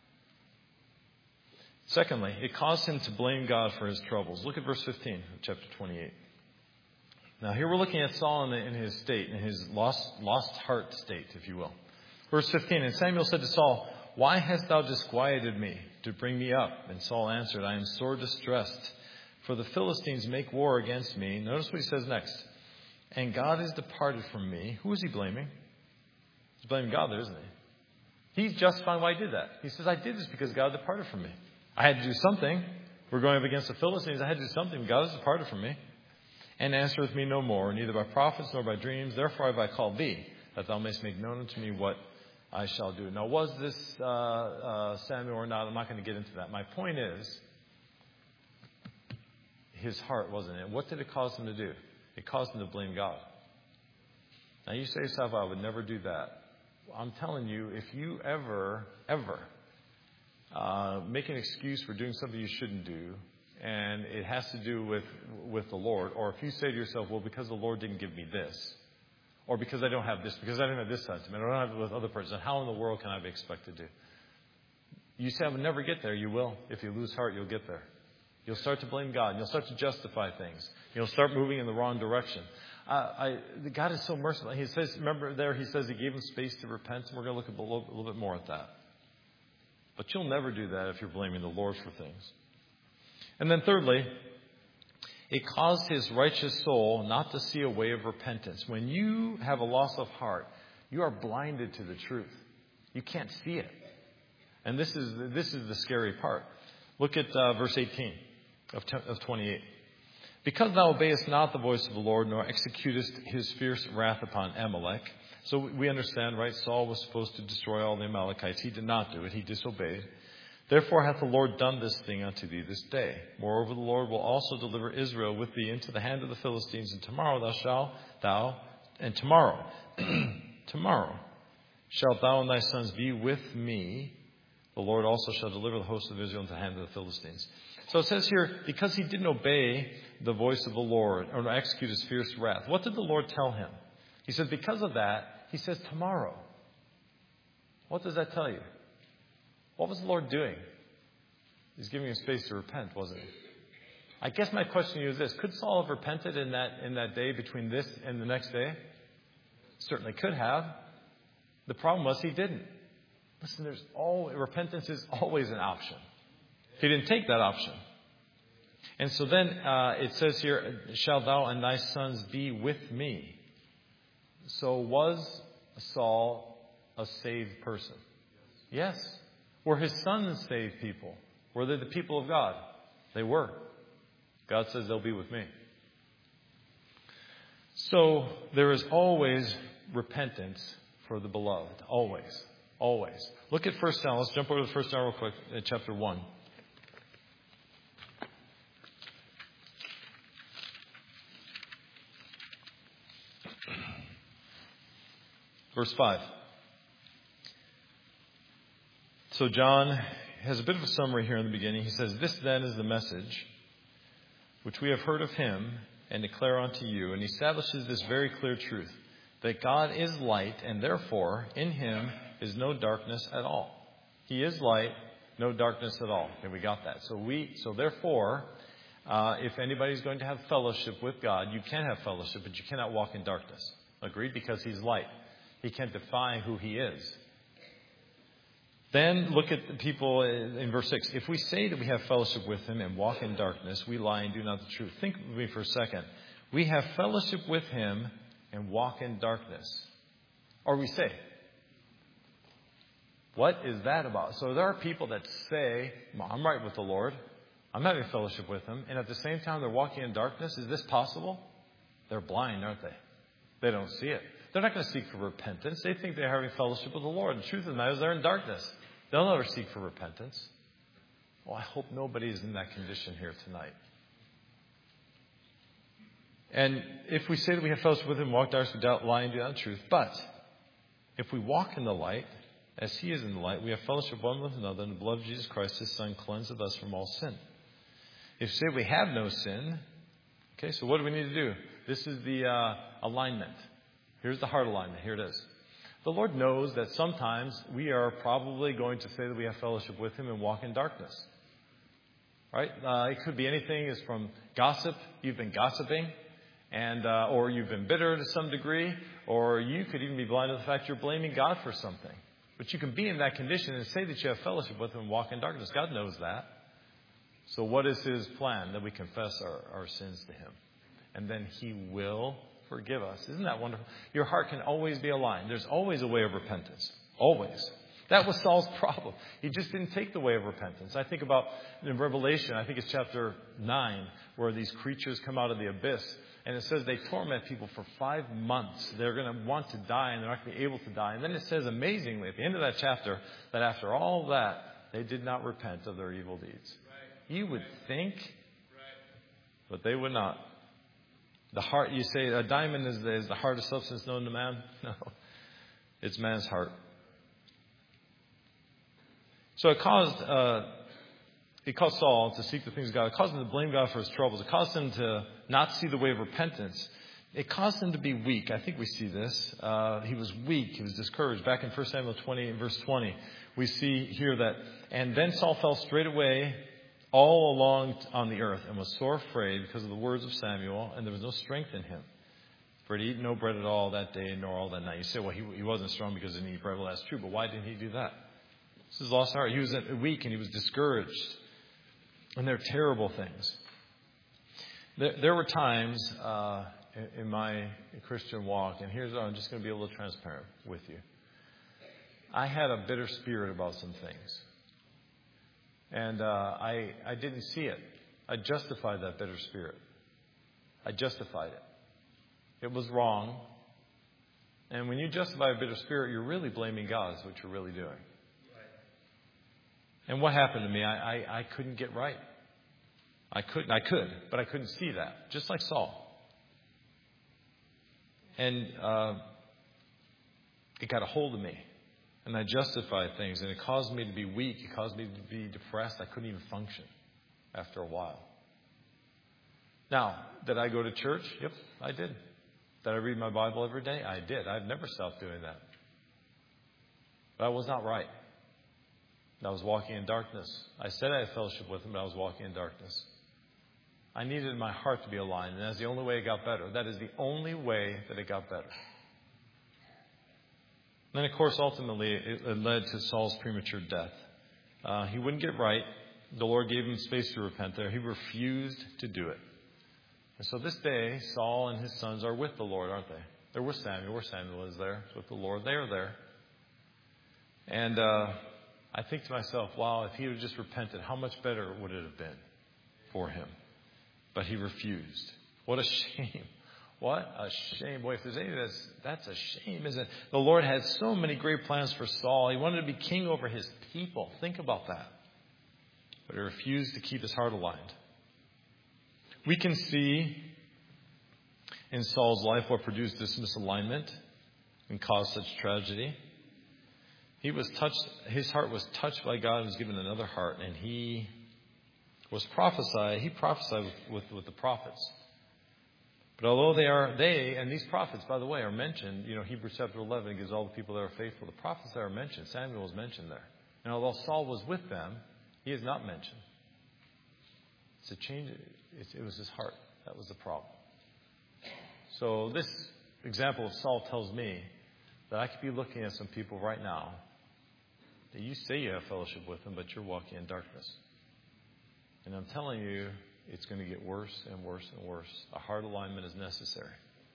Secondly, it caused him to blame God for his troubles. Look at verse fifteen of chapter twenty-eight. Now, here we're looking at Saul in, the, in his state, in his lost, lost heart state, if you will. Verse fifteen, and Samuel said to Saul, why hast thou disquieted me to bring me up? And Saul answered, I am sore distressed, for the Philistines make war against me. Notice what he says next. And God is departed from me. Who is he blaming? He's blaming God there, isn't he? He's justifying why he did that. He says, I did this because God departed from me. I had to do something. We're going up against the Philistines. I had to do something. God has departed from me. And answereth me no more, neither by prophets nor by dreams. Therefore have I called thee, that thou mayst make known unto me what I shall do. Now, was this uh, uh, Samuel or not? I'm not going to get into that. My point is, his heart wasn't it. What did it cause him to do? It caused him to blame God. Now, you say to yourself, I would never do that. I'm telling you, if you ever, ever uh, make an excuse for doing something you shouldn't do, and it has to do with with the Lord, or if you say to yourself, well, because the Lord didn't give me this, or because I don't have this, because I don't have this sentiment, or I don't have it with other persons, how in the world can I be expected to? You say, I would never get there. You will. If you lose heart, you'll get there. You'll start to blame God, and you'll start to justify things. You'll start moving in the wrong direction. Uh, I, God is so merciful. He says, remember there, he says he gave him space to repent, and we're going to look at a little, a little bit more at that. But you'll never do that if you're blaming the Lord for things. And then thirdly, it caused his righteous soul not to see a way of repentance. When you have a loss of heart, you are blinded to the truth. You can't see it. And this is this is the scary part. Look at uh, verse eighteen of, of twenty-eight. Because thou obeyest not the voice of the Lord, nor executest his fierce wrath upon Amalek. So we understand, right? Saul was supposed to destroy all the Amalekites. He did not do it. He disobeyed. Therefore hath the Lord done this thing unto thee this day. Moreover, the Lord will also deliver Israel with thee into the hand of the Philistines, and tomorrow thou shalt thou, and tomorrow, tomorrow shalt thou and thy sons be with me, The Lord also shall deliver the host of Israel into the hand of the Philistines. So it says here, because he didn't obey the voice of the Lord or execute his fierce wrath, what did the Lord tell him? He says, because of that, he says, tomorrow. What does that tell you? What was the Lord doing? He's giving him space to repent, wasn't he? I guess my question to you is this. Could Saul have repented in that in that day between this and the next day? Certainly could have. The problem was he didn't. Listen, there's all repentance is always an option. He didn't take that option. And so then uh, it says here, shall thou and thy sons be with me? So was Saul a saved person? Yes. Were his sons saved people? Were they the people of God? They were. God says they'll be with me. So there is always repentance for the beloved. Always. Always. Look at First Samuel. Let's jump over to First Samuel real quick at chapter one. Verse five. So John has a bit of a summary here in the beginning. He says, this then is the message which we have heard of him and declare unto you. And he establishes this very clear truth, that God is light, and therefore in him is no darkness at all. He is light, no darkness at all. Okay, we got that. So we, so therefore, uh, if anybody's going to have fellowship with God, you can have fellowship, but you cannot walk in darkness. Agreed? Because he's light. He can't define who he is. Then look at the people in verse six. If we say that we have fellowship with him and walk in darkness, we lie and do not the truth. Think with me for a second. We have fellowship with him and walk in darkness. Or we say, what is that about? So there are people that say, I'm right with the Lord. I'm having fellowship with him. And at the same time, they're walking in darkness. Is this possible? They're blind, aren't they? They don't see it. They're not going to seek for repentance. They think they're having fellowship with the Lord. The truth of the matter is they're in darkness. They'll never seek for repentance. Well, I hope nobody is in that condition here tonight. And if we say that we have fellowship with him, walk darkness, we doubt, lie, and do not the truth. But if we walk in the light, as he is in the light, we have fellowship one with another, and the blood of Jesus Christ, his Son, cleanseth us from all sin. If we say we have no sin, okay, so what do we need to do? This is the uh, alignment. Here's the heart alignment. Here it is. The Lord knows that sometimes we are probably going to say that we have fellowship with him and walk in darkness. Right? Uh, it could be anything as from gossip. You've been gossiping, and uh, or you've been bitter to some degree, or you could even be blind to the fact you're blaming God for something. But you can be in that condition and say that you have fellowship with him and walk in darkness. God knows that. So what is his plan? That we confess our, our sins to him. And then he will forgive us. Isn't that wonderful? Your heart can always be aligned. There's always a way of repentance. Always. That was Saul's problem. He just didn't take the way of repentance. I think about in Revelation, I think it's chapter nine, where these creatures come out of the abyss. And it says they torment people for five months. They're going to want to die, and they're not going to be able to die. And then it says amazingly at the end of that chapter that after all that, they did not repent of their evil deeds. Right. You would think, right, but they would not. The heart, you say a diamond is the, is the hardest substance known to man? No. It's man's heart. So it caused, uh, it caused Saul to seek the things of God. It caused him to blame God for his troubles. It caused him to not see the way of repentance. It caused him to be weak. I think we see this. Uh, he was weak. He was discouraged. Back in First Samuel twenty, verse twenty, we see here that, and then Saul fell straightway all along on the earth, and was sore afraid because of the words of Samuel, and there was no strength in him. For he ate no bread at all that day, nor all that night. You say, well, he, he wasn't strong because he didn't eat bread. Well, that's true, but why didn't he do that? This is lost heart. He was weak, and he was discouraged. And they're terrible things. There, there were times uh, in, in my Christian walk, and here's, I'm just going to be a little transparent with you. I had a bitter spirit about some things. And uh, I, I didn't see it. I justified that bitter spirit. I justified it. It was wrong. And when you justify a bitter spirit, you're really blaming God is what you're really doing. Right. And what happened to me? I, I, I couldn't get right. I couldn't. I could, but I couldn't see that. Just like Saul. And uh, it got a hold of me. And I justified things, and it caused me to be weak. It caused me to be depressed. I couldn't even function after a while. Now, did I go to church? Yep, I did. Did I read my Bible every day? I did. I've never stopped doing that. But I was not right. I was walking in darkness. I said I had fellowship with Him, but I was walking in darkness. I needed my heart to be aligned, and that's the only way it got better. That is the only way that it got better. Then, of course, ultimately, it led to Saul's premature death. Uh, he wouldn't get right. The Lord gave him space to repent there. He refused to do it. And so this day, Saul and his sons are with the Lord, aren't they? They're with Samuel. Where Samuel is there. It's with the Lord. They are there. And uh, I think to myself, wow, if he had just repented, how much better would it have been for him? But he refused. What a shame. What a shame. Boy, if there's any that's, that's a shame, isn't it? The Lord had so many great plans for Saul. He wanted to be king over his people. Think about that. But he refused to keep his heart aligned. We can see in Saul's life what produced this misalignment and caused such tragedy. He was touched, his heart was touched by God and was given another heart, and he was prophesied, he prophesied with, with, with the prophets. But although they are, they, and these prophets, by the way, are mentioned, you know, Hebrews chapter eleven gives all the people that are faithful. The prophets that are mentioned, Samuel is mentioned there. And although Saul was with them, he is not mentioned. It's a change, it, it was his heart. That was the problem. So this example of Saul tells me that I could be looking at some people right now that you say you have fellowship with them, but you're walking in darkness. And I'm telling you, it's going to get worse and worse and worse. A heart alignment is necessary.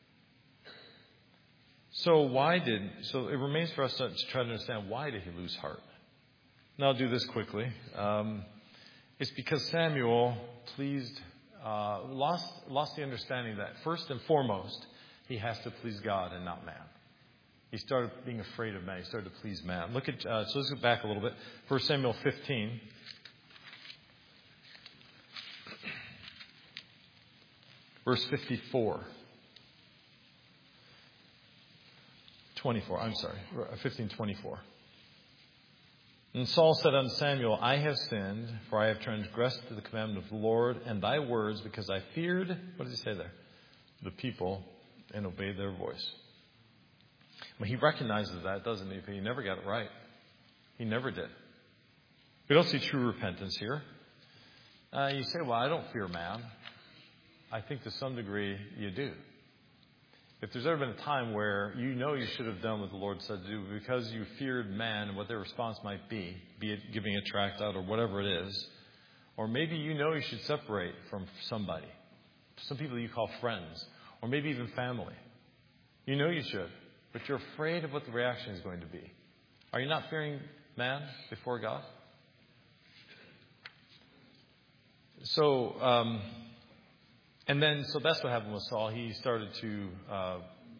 So why did, so it remains for us to try to understand, why did he lose heart? Now I'll do this quickly. Um, it's because Samuel pleased, uh, lost, lost the understanding that first and foremost, he has to please God and not man. He started being afraid of man. He started to please man. Look at, uh, so let's go back a little bit. First Samuel fifteen. Verse fifty-four. twenty-four, I'm sorry. fifteen twenty-four. And Saul said unto Samuel, I have sinned, for I have transgressed to the commandment of the Lord and thy words, because I feared, what does he say there? The people, and obeyed their voice. Well, he recognizes that, doesn't he? But he never got it right. He never did. We don't see true repentance here. Uh, you say, well, I don't fear man. I think to some degree you do. If there's ever been a time where you know you should have done what the Lord said to do because you feared man and what their response might be, be it giving a tract out or whatever it is, or maybe you know you should separate from somebody, some people you call friends, or maybe even family. You know you should, but you're afraid of what the reaction is going to be. Are you not fearing man before God? So, um, and then, so that's what happened with Saul. He started to, uh,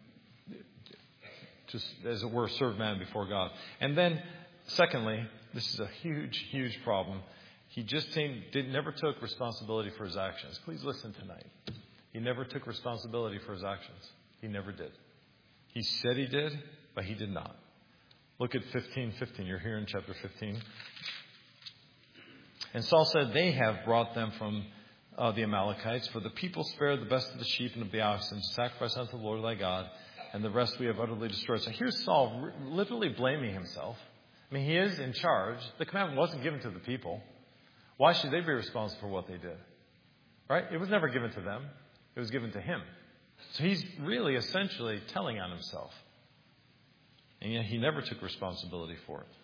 just as it were, serve man before God. And then, secondly, this is a huge, huge problem. He just seemed, did, never took responsibility for his actions. Please listen tonight. He never took responsibility for his actions. He never did. He said he did, but he did not. Look at fifteen fifteen. You're here in chapter fifteen. And Saul said, they have brought them from uh, the Amalekites, for the people spared the best of the sheep and of the oxen to sacrifice unto the Lord thy God, and the rest we have utterly destroyed. So here's Saul r- literally blaming himself. I mean, he is in charge. The commandment wasn't given to the people. Why should they be responsible for what they did? Right? It was never given to them. It was given to him. So he's really essentially telling on himself. And yet he never took responsibility for it.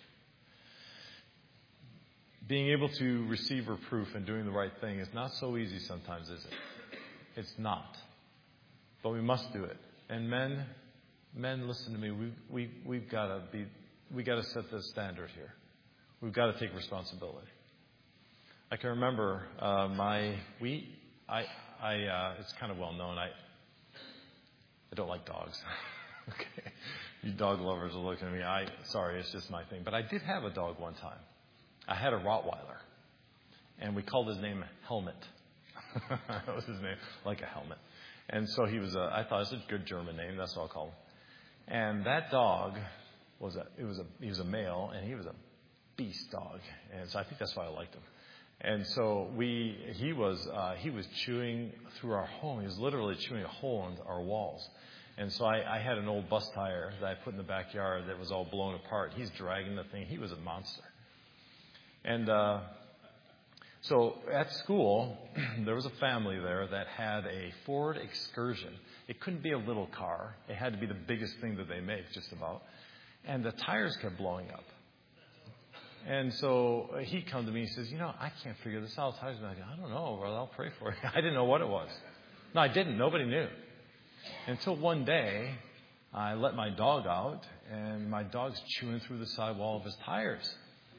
Being able to receive reproof and doing the right thing is not so easy sometimes, is it? It's not. But we must do it. And men, men, listen to me. We we we've got to be. We got to set the standard here. We've got to take responsibility. I can remember uh, my we. I I. Uh, it's kind of well known. I. I don't like dogs. Okay, you dog lovers are looking at me. I sorry, it's just my thing. But I did have a dog one time. I had a Rottweiler, and we called his name Helmet. That was his name, like a helmet. And so he was a, I thought it was a good German name, that's what I'll call him. And that dog was a, it was a, he was a male, and he was a beast dog. And so I think that's why I liked him. And so we, he was, uh, he was chewing through our home. He was literally chewing a hole in our walls. And so I, I had an old bus tire that I put in the backyard that was all blown apart. He's dragging the thing. He was a monster. And uh, so at school, there was a family there that had a Ford Excursion. It couldn't be a little car. It had to be the biggest thing that they make, just about. And the tires kept blowing up. And so he come to me and says, you know, I can't figure this out. I was like, I don't know, brother. I'll pray for you. I didn't know what it was. No, I didn't. Nobody knew. Until one day, I let my dog out, and my dog's chewing through the sidewall of his tires.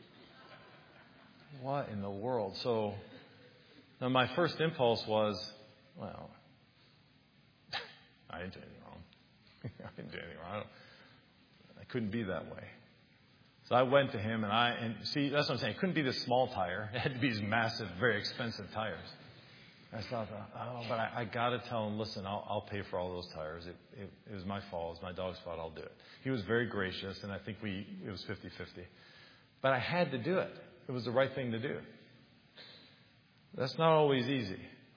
What in the world? So now my first impulse was, well, I didn't do anything wrong. I didn't do anything wrong. I couldn't be that way. So I went to him, and I, and see, that's what I'm saying. It couldn't be this small tire. It had to be these massive, very expensive tires. I thought, oh, but I, I got to tell him, listen, I'll, I'll pay for all those tires. It, it, it was my fault. It was my dog's fault. I'll do it. He was very gracious, and I think we it was fifty-fifty. But I had to do it. It was the right thing to do. That's not always easy.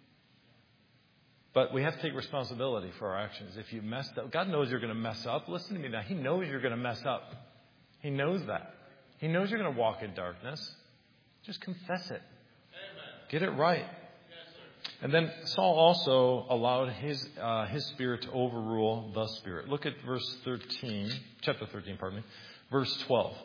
But we have to take responsibility for our actions. If you messed up, God knows you're going to mess up. Listen to me now. He knows you're going to mess up. He knows that. He knows you're going to walk in darkness. Just confess it. Amen. Get it right. Yes, and then Saul also allowed his uh, his spirit to overrule the spirit. Look at verse thirteen, chapter thirteen, pardon me, verse twelve.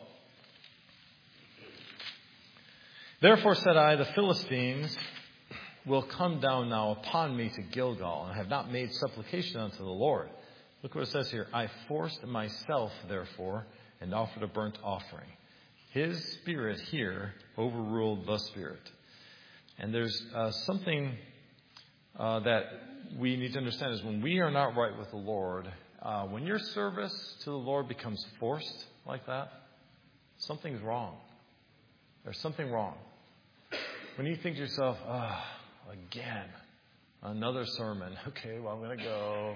Therefore said I, the Philistines will come down now upon me to Gilgal, and I have not made supplication unto the Lord. Look what it says here. I forced myself, therefore, and offered a burnt offering. His spirit here overruled the spirit. And there's uh, something uh, that we need to understand is when we are not right with the Lord, uh, when your service to the Lord becomes forced like that, something's wrong. There's something wrong. When you think to yourself, ah, oh, again, another sermon. Okay, well, I'm going to go.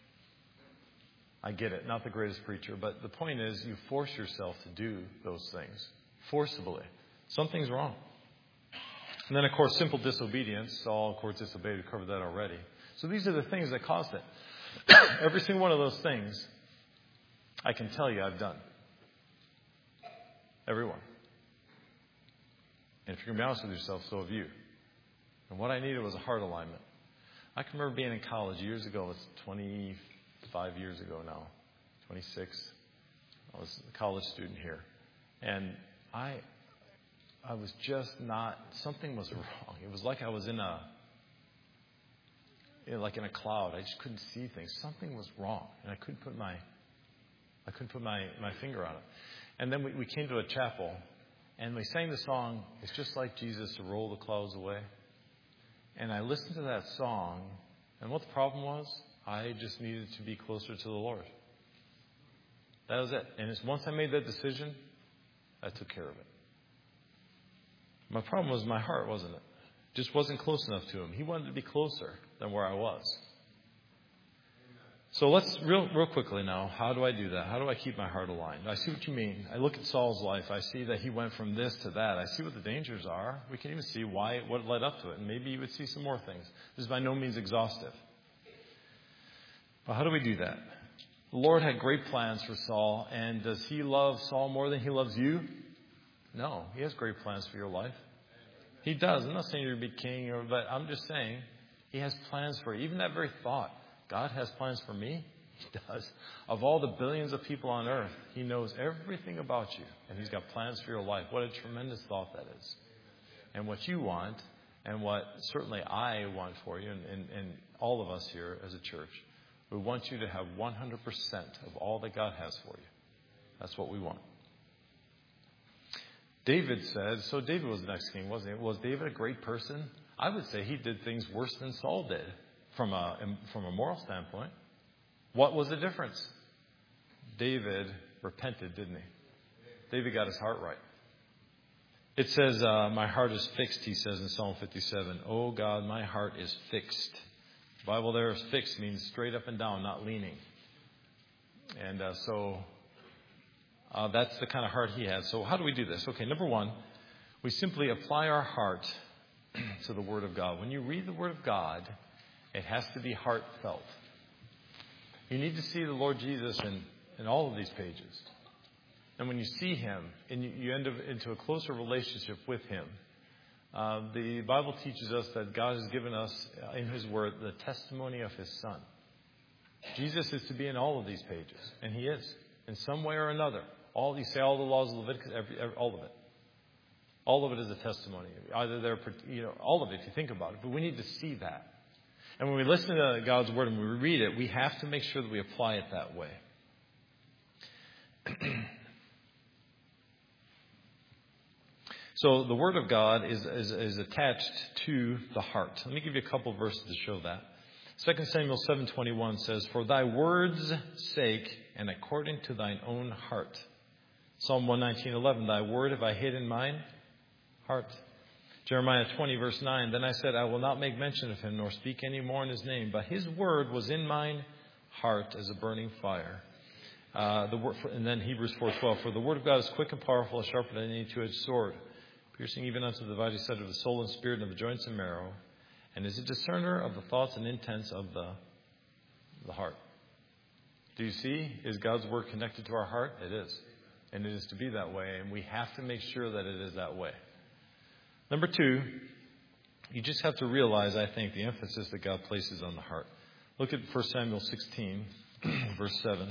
I get it. Not the greatest preacher. But the point is, you force yourself to do those things forcibly. Something's wrong. And then, of course, simple disobedience. Saul, of course, disobeyed. We covered that already. So these are the things that caused it. Every single one of those things, I can tell you I've done. Every one. And if you're going to be honest with yourself, so have you. And what I needed was a heart alignment. I can remember being in college years ago. It's twenty-five years ago now. twenty-six. I was a college student here. And I I was just not, something was wrong. It was like I was in a, you know, like in a cloud. I just couldn't see things. Something was wrong. And I couldn't put my, I couldn't put my, my finger on it. And then we, we came to a chapel. And we sang the song, It's Just Like Jesus to Roll the Clouds Away. And I listened to that song, and what the problem was, I just needed to be closer to the Lord. That was it. And it's once I made that decision, I took care of it. My problem was my heart, wasn't it? Just wasn't close enough to Him. He wanted to be closer than where I was. So let's, real real quickly now, how do I do that? How do I keep my heart aligned? I see what you mean. I look at Saul's life. I see that he went from this to that. I see what the dangers are. We can even see why, what led up to it. And maybe you would see some more things. This is by no means exhaustive. But how do we do that? The Lord had great plans for Saul. And does He love Saul more than He loves you? No. He has great plans for your life. He does. I'm not saying you're to be king, or, but I'm just saying He has plans for you. Even that very thought. God has plans for me? He does. Of all the billions of people on earth, He knows everything about you. And He's got plans for your life. What a tremendous thought that is. And what you want, and what certainly I want for you, and, and, and all of us here as a church, we want you to have one hundred percent of all that God has for you. That's what we want. David said, so David was the next king, wasn't he? Was David a great person? I would say he did things worse than Saul did. From a, from a moral standpoint, what was the difference? David repented, didn't he? David got his heart right. It says, uh, my heart is fixed, he says in Psalm fifty-seven. Oh God, my heart is fixed. The Bible there is fixed, means straight up and down, not leaning. And uh, so Uh, that's the kind of heart he has. So how do we do this? Okay, number one, we simply apply our heart to the Word of God. When you read the Word of God, it has to be heartfelt. You need to see the Lord Jesus in, in all of these pages. And when you see Him, and you, you end up into a closer relationship with Him, uh, the Bible teaches us that God has given us, uh, in His Word, the testimony of His Son. Jesus is to be in all of these pages, and He is, in some way or another. All you say, all the laws of Leviticus, every, every, all of it. All of it is a testimony. Either they're, you know, all of it if you think about it. But we need to see that. And when we listen to God's Word and we read it, we have to make sure that we apply it that way. So the Word of God is, is, is attached to the heart. Let me give you a couple of verses to show that. Second Samuel seven twenty-one says, "For thy word's sake and according to thine own heart." Psalm one nineteen eleven, "Thy word have I hid in mine heart." Jeremiah twenty, verse nine, "Then I said, I will not make mention of him, nor speak any more in his name. But his word was in mine heart as a burning fire." Uh, the word, and then Hebrews four twelve, "For the word of God is quick and powerful, sharper than any two-edged sword, piercing even unto the dividing asunder of the soul and spirit and of the joints and marrow, and is a discerner of the thoughts and intents of the, the heart." Do you see? Is God's word connected to our heart? It is. And it is to be that way, and we have to make sure that it is that way. Number two, you just have to realize, I think, the emphasis that God places on the heart. Look at First Samuel sixteen, verse seven.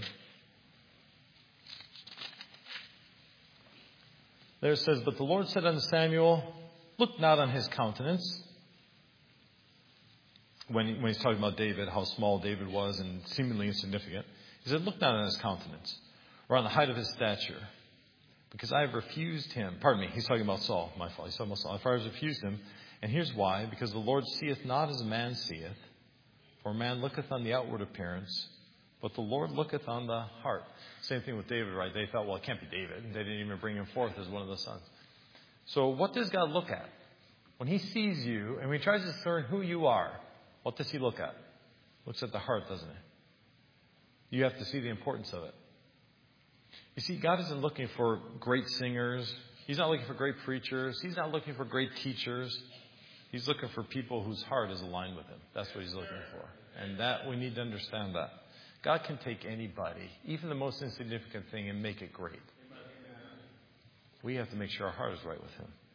There it says, "But the Lord said unto Samuel, look not on his countenance." When, he, when he's talking about David, how small David was and seemingly insignificant. He said, "Look not on his countenance, or on the height of his stature, because I have refused him." Pardon me, he's talking about Saul. My fault. He's talking about Saul. "For I have refused him. And here's why. Because the Lord seeth not as a man seeth. For man looketh on the outward appearance, but the Lord looketh on the heart." Same thing with David, right? They thought, well, it can't be David. They didn't even bring him forth as one of the sons. So what does God look at? When he sees you and when he tries to discern who you are, what does he look at? Looks at the heart, doesn't he? You have to see the importance of it. You see, God isn't looking for great singers. He's not looking for great preachers. He's not looking for great teachers. He's looking for people whose heart is aligned with him. That's what he's looking for. And that, we need to understand that. God can take anybody, even the most insignificant thing, and make it great. We have to make sure our heart is right with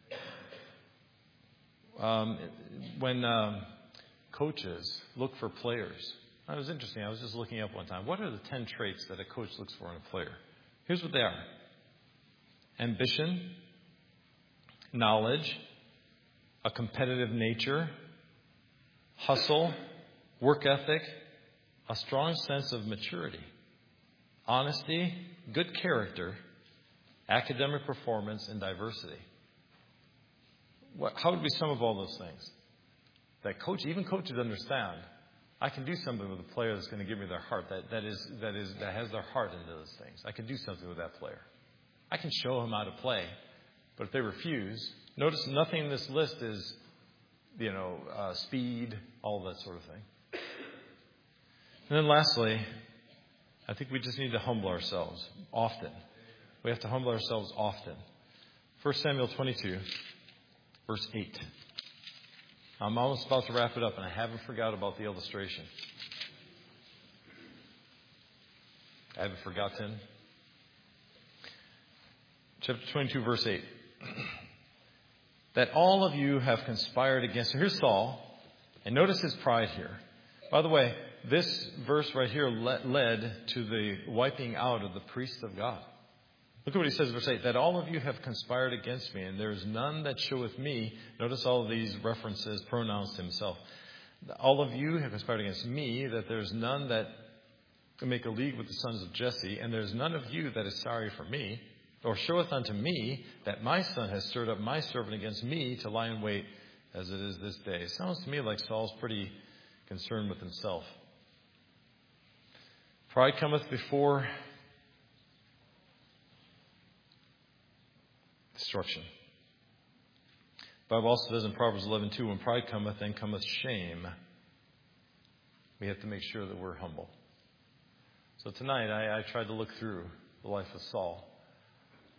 him. Um, when um, coaches look for players, it was interesting. I was just looking up one time. What are the ten traits that a coach looks for in a player? Here's what they are: ambition, knowledge, a competitive nature, hustle, work ethic, a strong sense of maturity, honesty, good character, academic performance, and diversity. What, how would we sum up all those things? That coach, even coaches understand, I can do something with a player that's going to give me their heart. That that is that is that has their heart into those things. I can do something with that player. I can show them how to play, but if they refuse, notice nothing in this list is, you know, uh, speed, all that sort of thing. And then lastly, I think we just need to humble ourselves often. We have to humble ourselves often. First Samuel twenty-two, verse eight. I'm almost about to wrap it up, and I haven't forgot about the illustration. I haven't forgotten. Chapter twenty-two, verse eight. "That all of you have conspired against..." So here's Saul, and notice his pride here. By the way, this verse right here led to the wiping out of the priests of God. Look at what he says in verse eight. "That all of you have conspired against me, and there is none that showeth me..." Notice all of these references, pronouns to himself. "All of you have conspired against me, that there is none that can make a league with the sons of Jesse, and there is none of you that is sorry for me, or showeth unto me that my son has stirred up my servant against me to lie in wait as it is this day." It sounds to me like Saul's pretty concerned with himself. Pride cometh before destruction. The Bible also says in Proverbs eleven two, "When pride cometh, then cometh shame." We have to make sure that we're humble. So tonight, I, I tried to look through the life of Saul.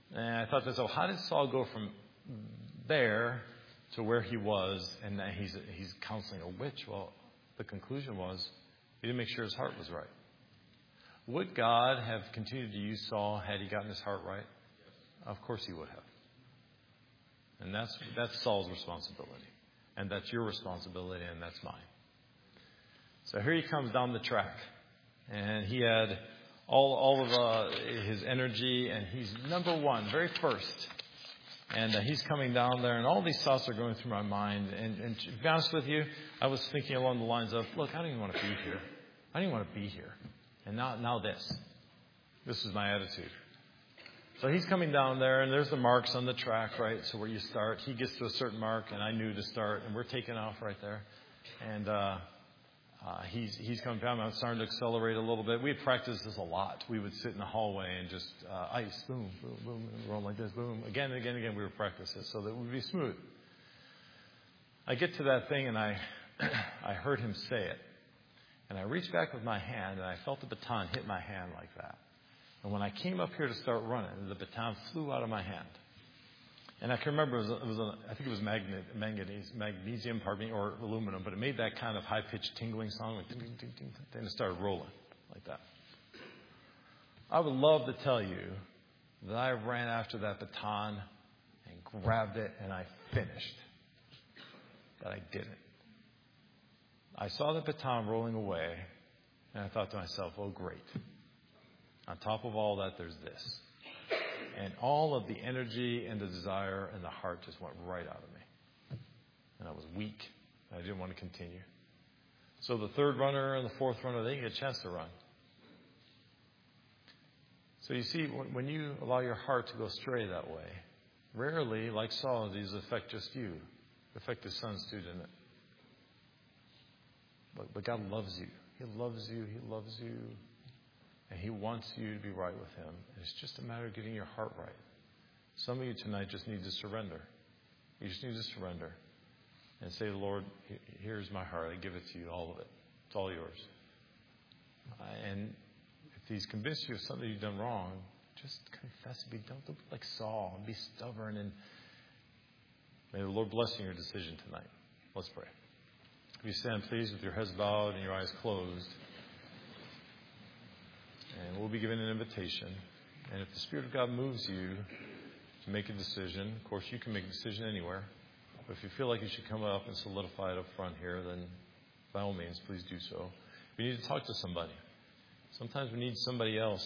And I thought to myself, how did Saul go from there to where he was, and that he's he's counseling a witch? Well, the conclusion was he didn't make sure his heart was right. Would God have continued to use Saul had he gotten his heart right? Of course he would have. And that's that's Saul's responsibility. And that's your responsibility, and that's mine. So here he comes down the track. And he had all all of uh, his energy, and he's number one, very first. And uh, he's coming down there, and all these thoughts are going through my mind. And, and to be honest with you, I was thinking along the lines of, look, I don't even want to be here. I don't even want to be here. And now, now this. This is my attitude. So he's coming down there, and there's the marks on the track, right? So where you start, he gets to a certain mark, and I knew to start, and we're taking off right there. And uh, uh, he's he's coming down. I'm starting to accelerate a little bit. We had practiced this a lot. We would sit in the hallway and just uh, ice, boom, boom, boom, roll like this, boom. Again and again and again, we would practice this so that it would be smooth. I get to that thing, and I I heard him say it. And I reached back with my hand, and I felt the baton hit my hand like that. And when I came up here to start running, the baton flew out of my hand. And I can remember, it was, it was a, I think it was magne- manganese, magnesium, pardon me, or aluminum, but it made that kind of high-pitched tingling sound, like ding, ding, ding, ding, then it started rolling like that. I would love to tell you that I ran after that baton and grabbed it, and I finished. But I didn't. I saw the baton rolling away, and I thought to myself, oh, great. On top of all that, there's this. And all of the energy and the desire and the heart just went right out of me. And I was weak. And I didn't want to continue. So the third runner and the fourth runner, they didn't get a chance to run. So you see, when you allow your heart to go stray that way, rarely, like Saul, these affect just you. They affect his sons too, didn't it? But, but God loves you. He loves you. He loves you. And He wants you to be right with Him. And it's just a matter of getting your heart right. Some of you tonight just need to surrender. You just need to surrender. And say, Lord, here's my heart. I give it to you, all of it. It's all yours. Uh, and if He's convinced you of something you've done wrong, just confess it. Be, don't be like Saul and be stubborn. And may the Lord bless you in your decision tonight. Let's pray. If you stand, please, with your heads bowed and your eyes closed. And we'll be given an invitation. And if the Spirit of God moves you to make a decision, of course, you can make a decision anywhere. But if you feel like you should come up and solidify it up front here, then by all means, please do so. We need to talk to somebody. Sometimes we need somebody else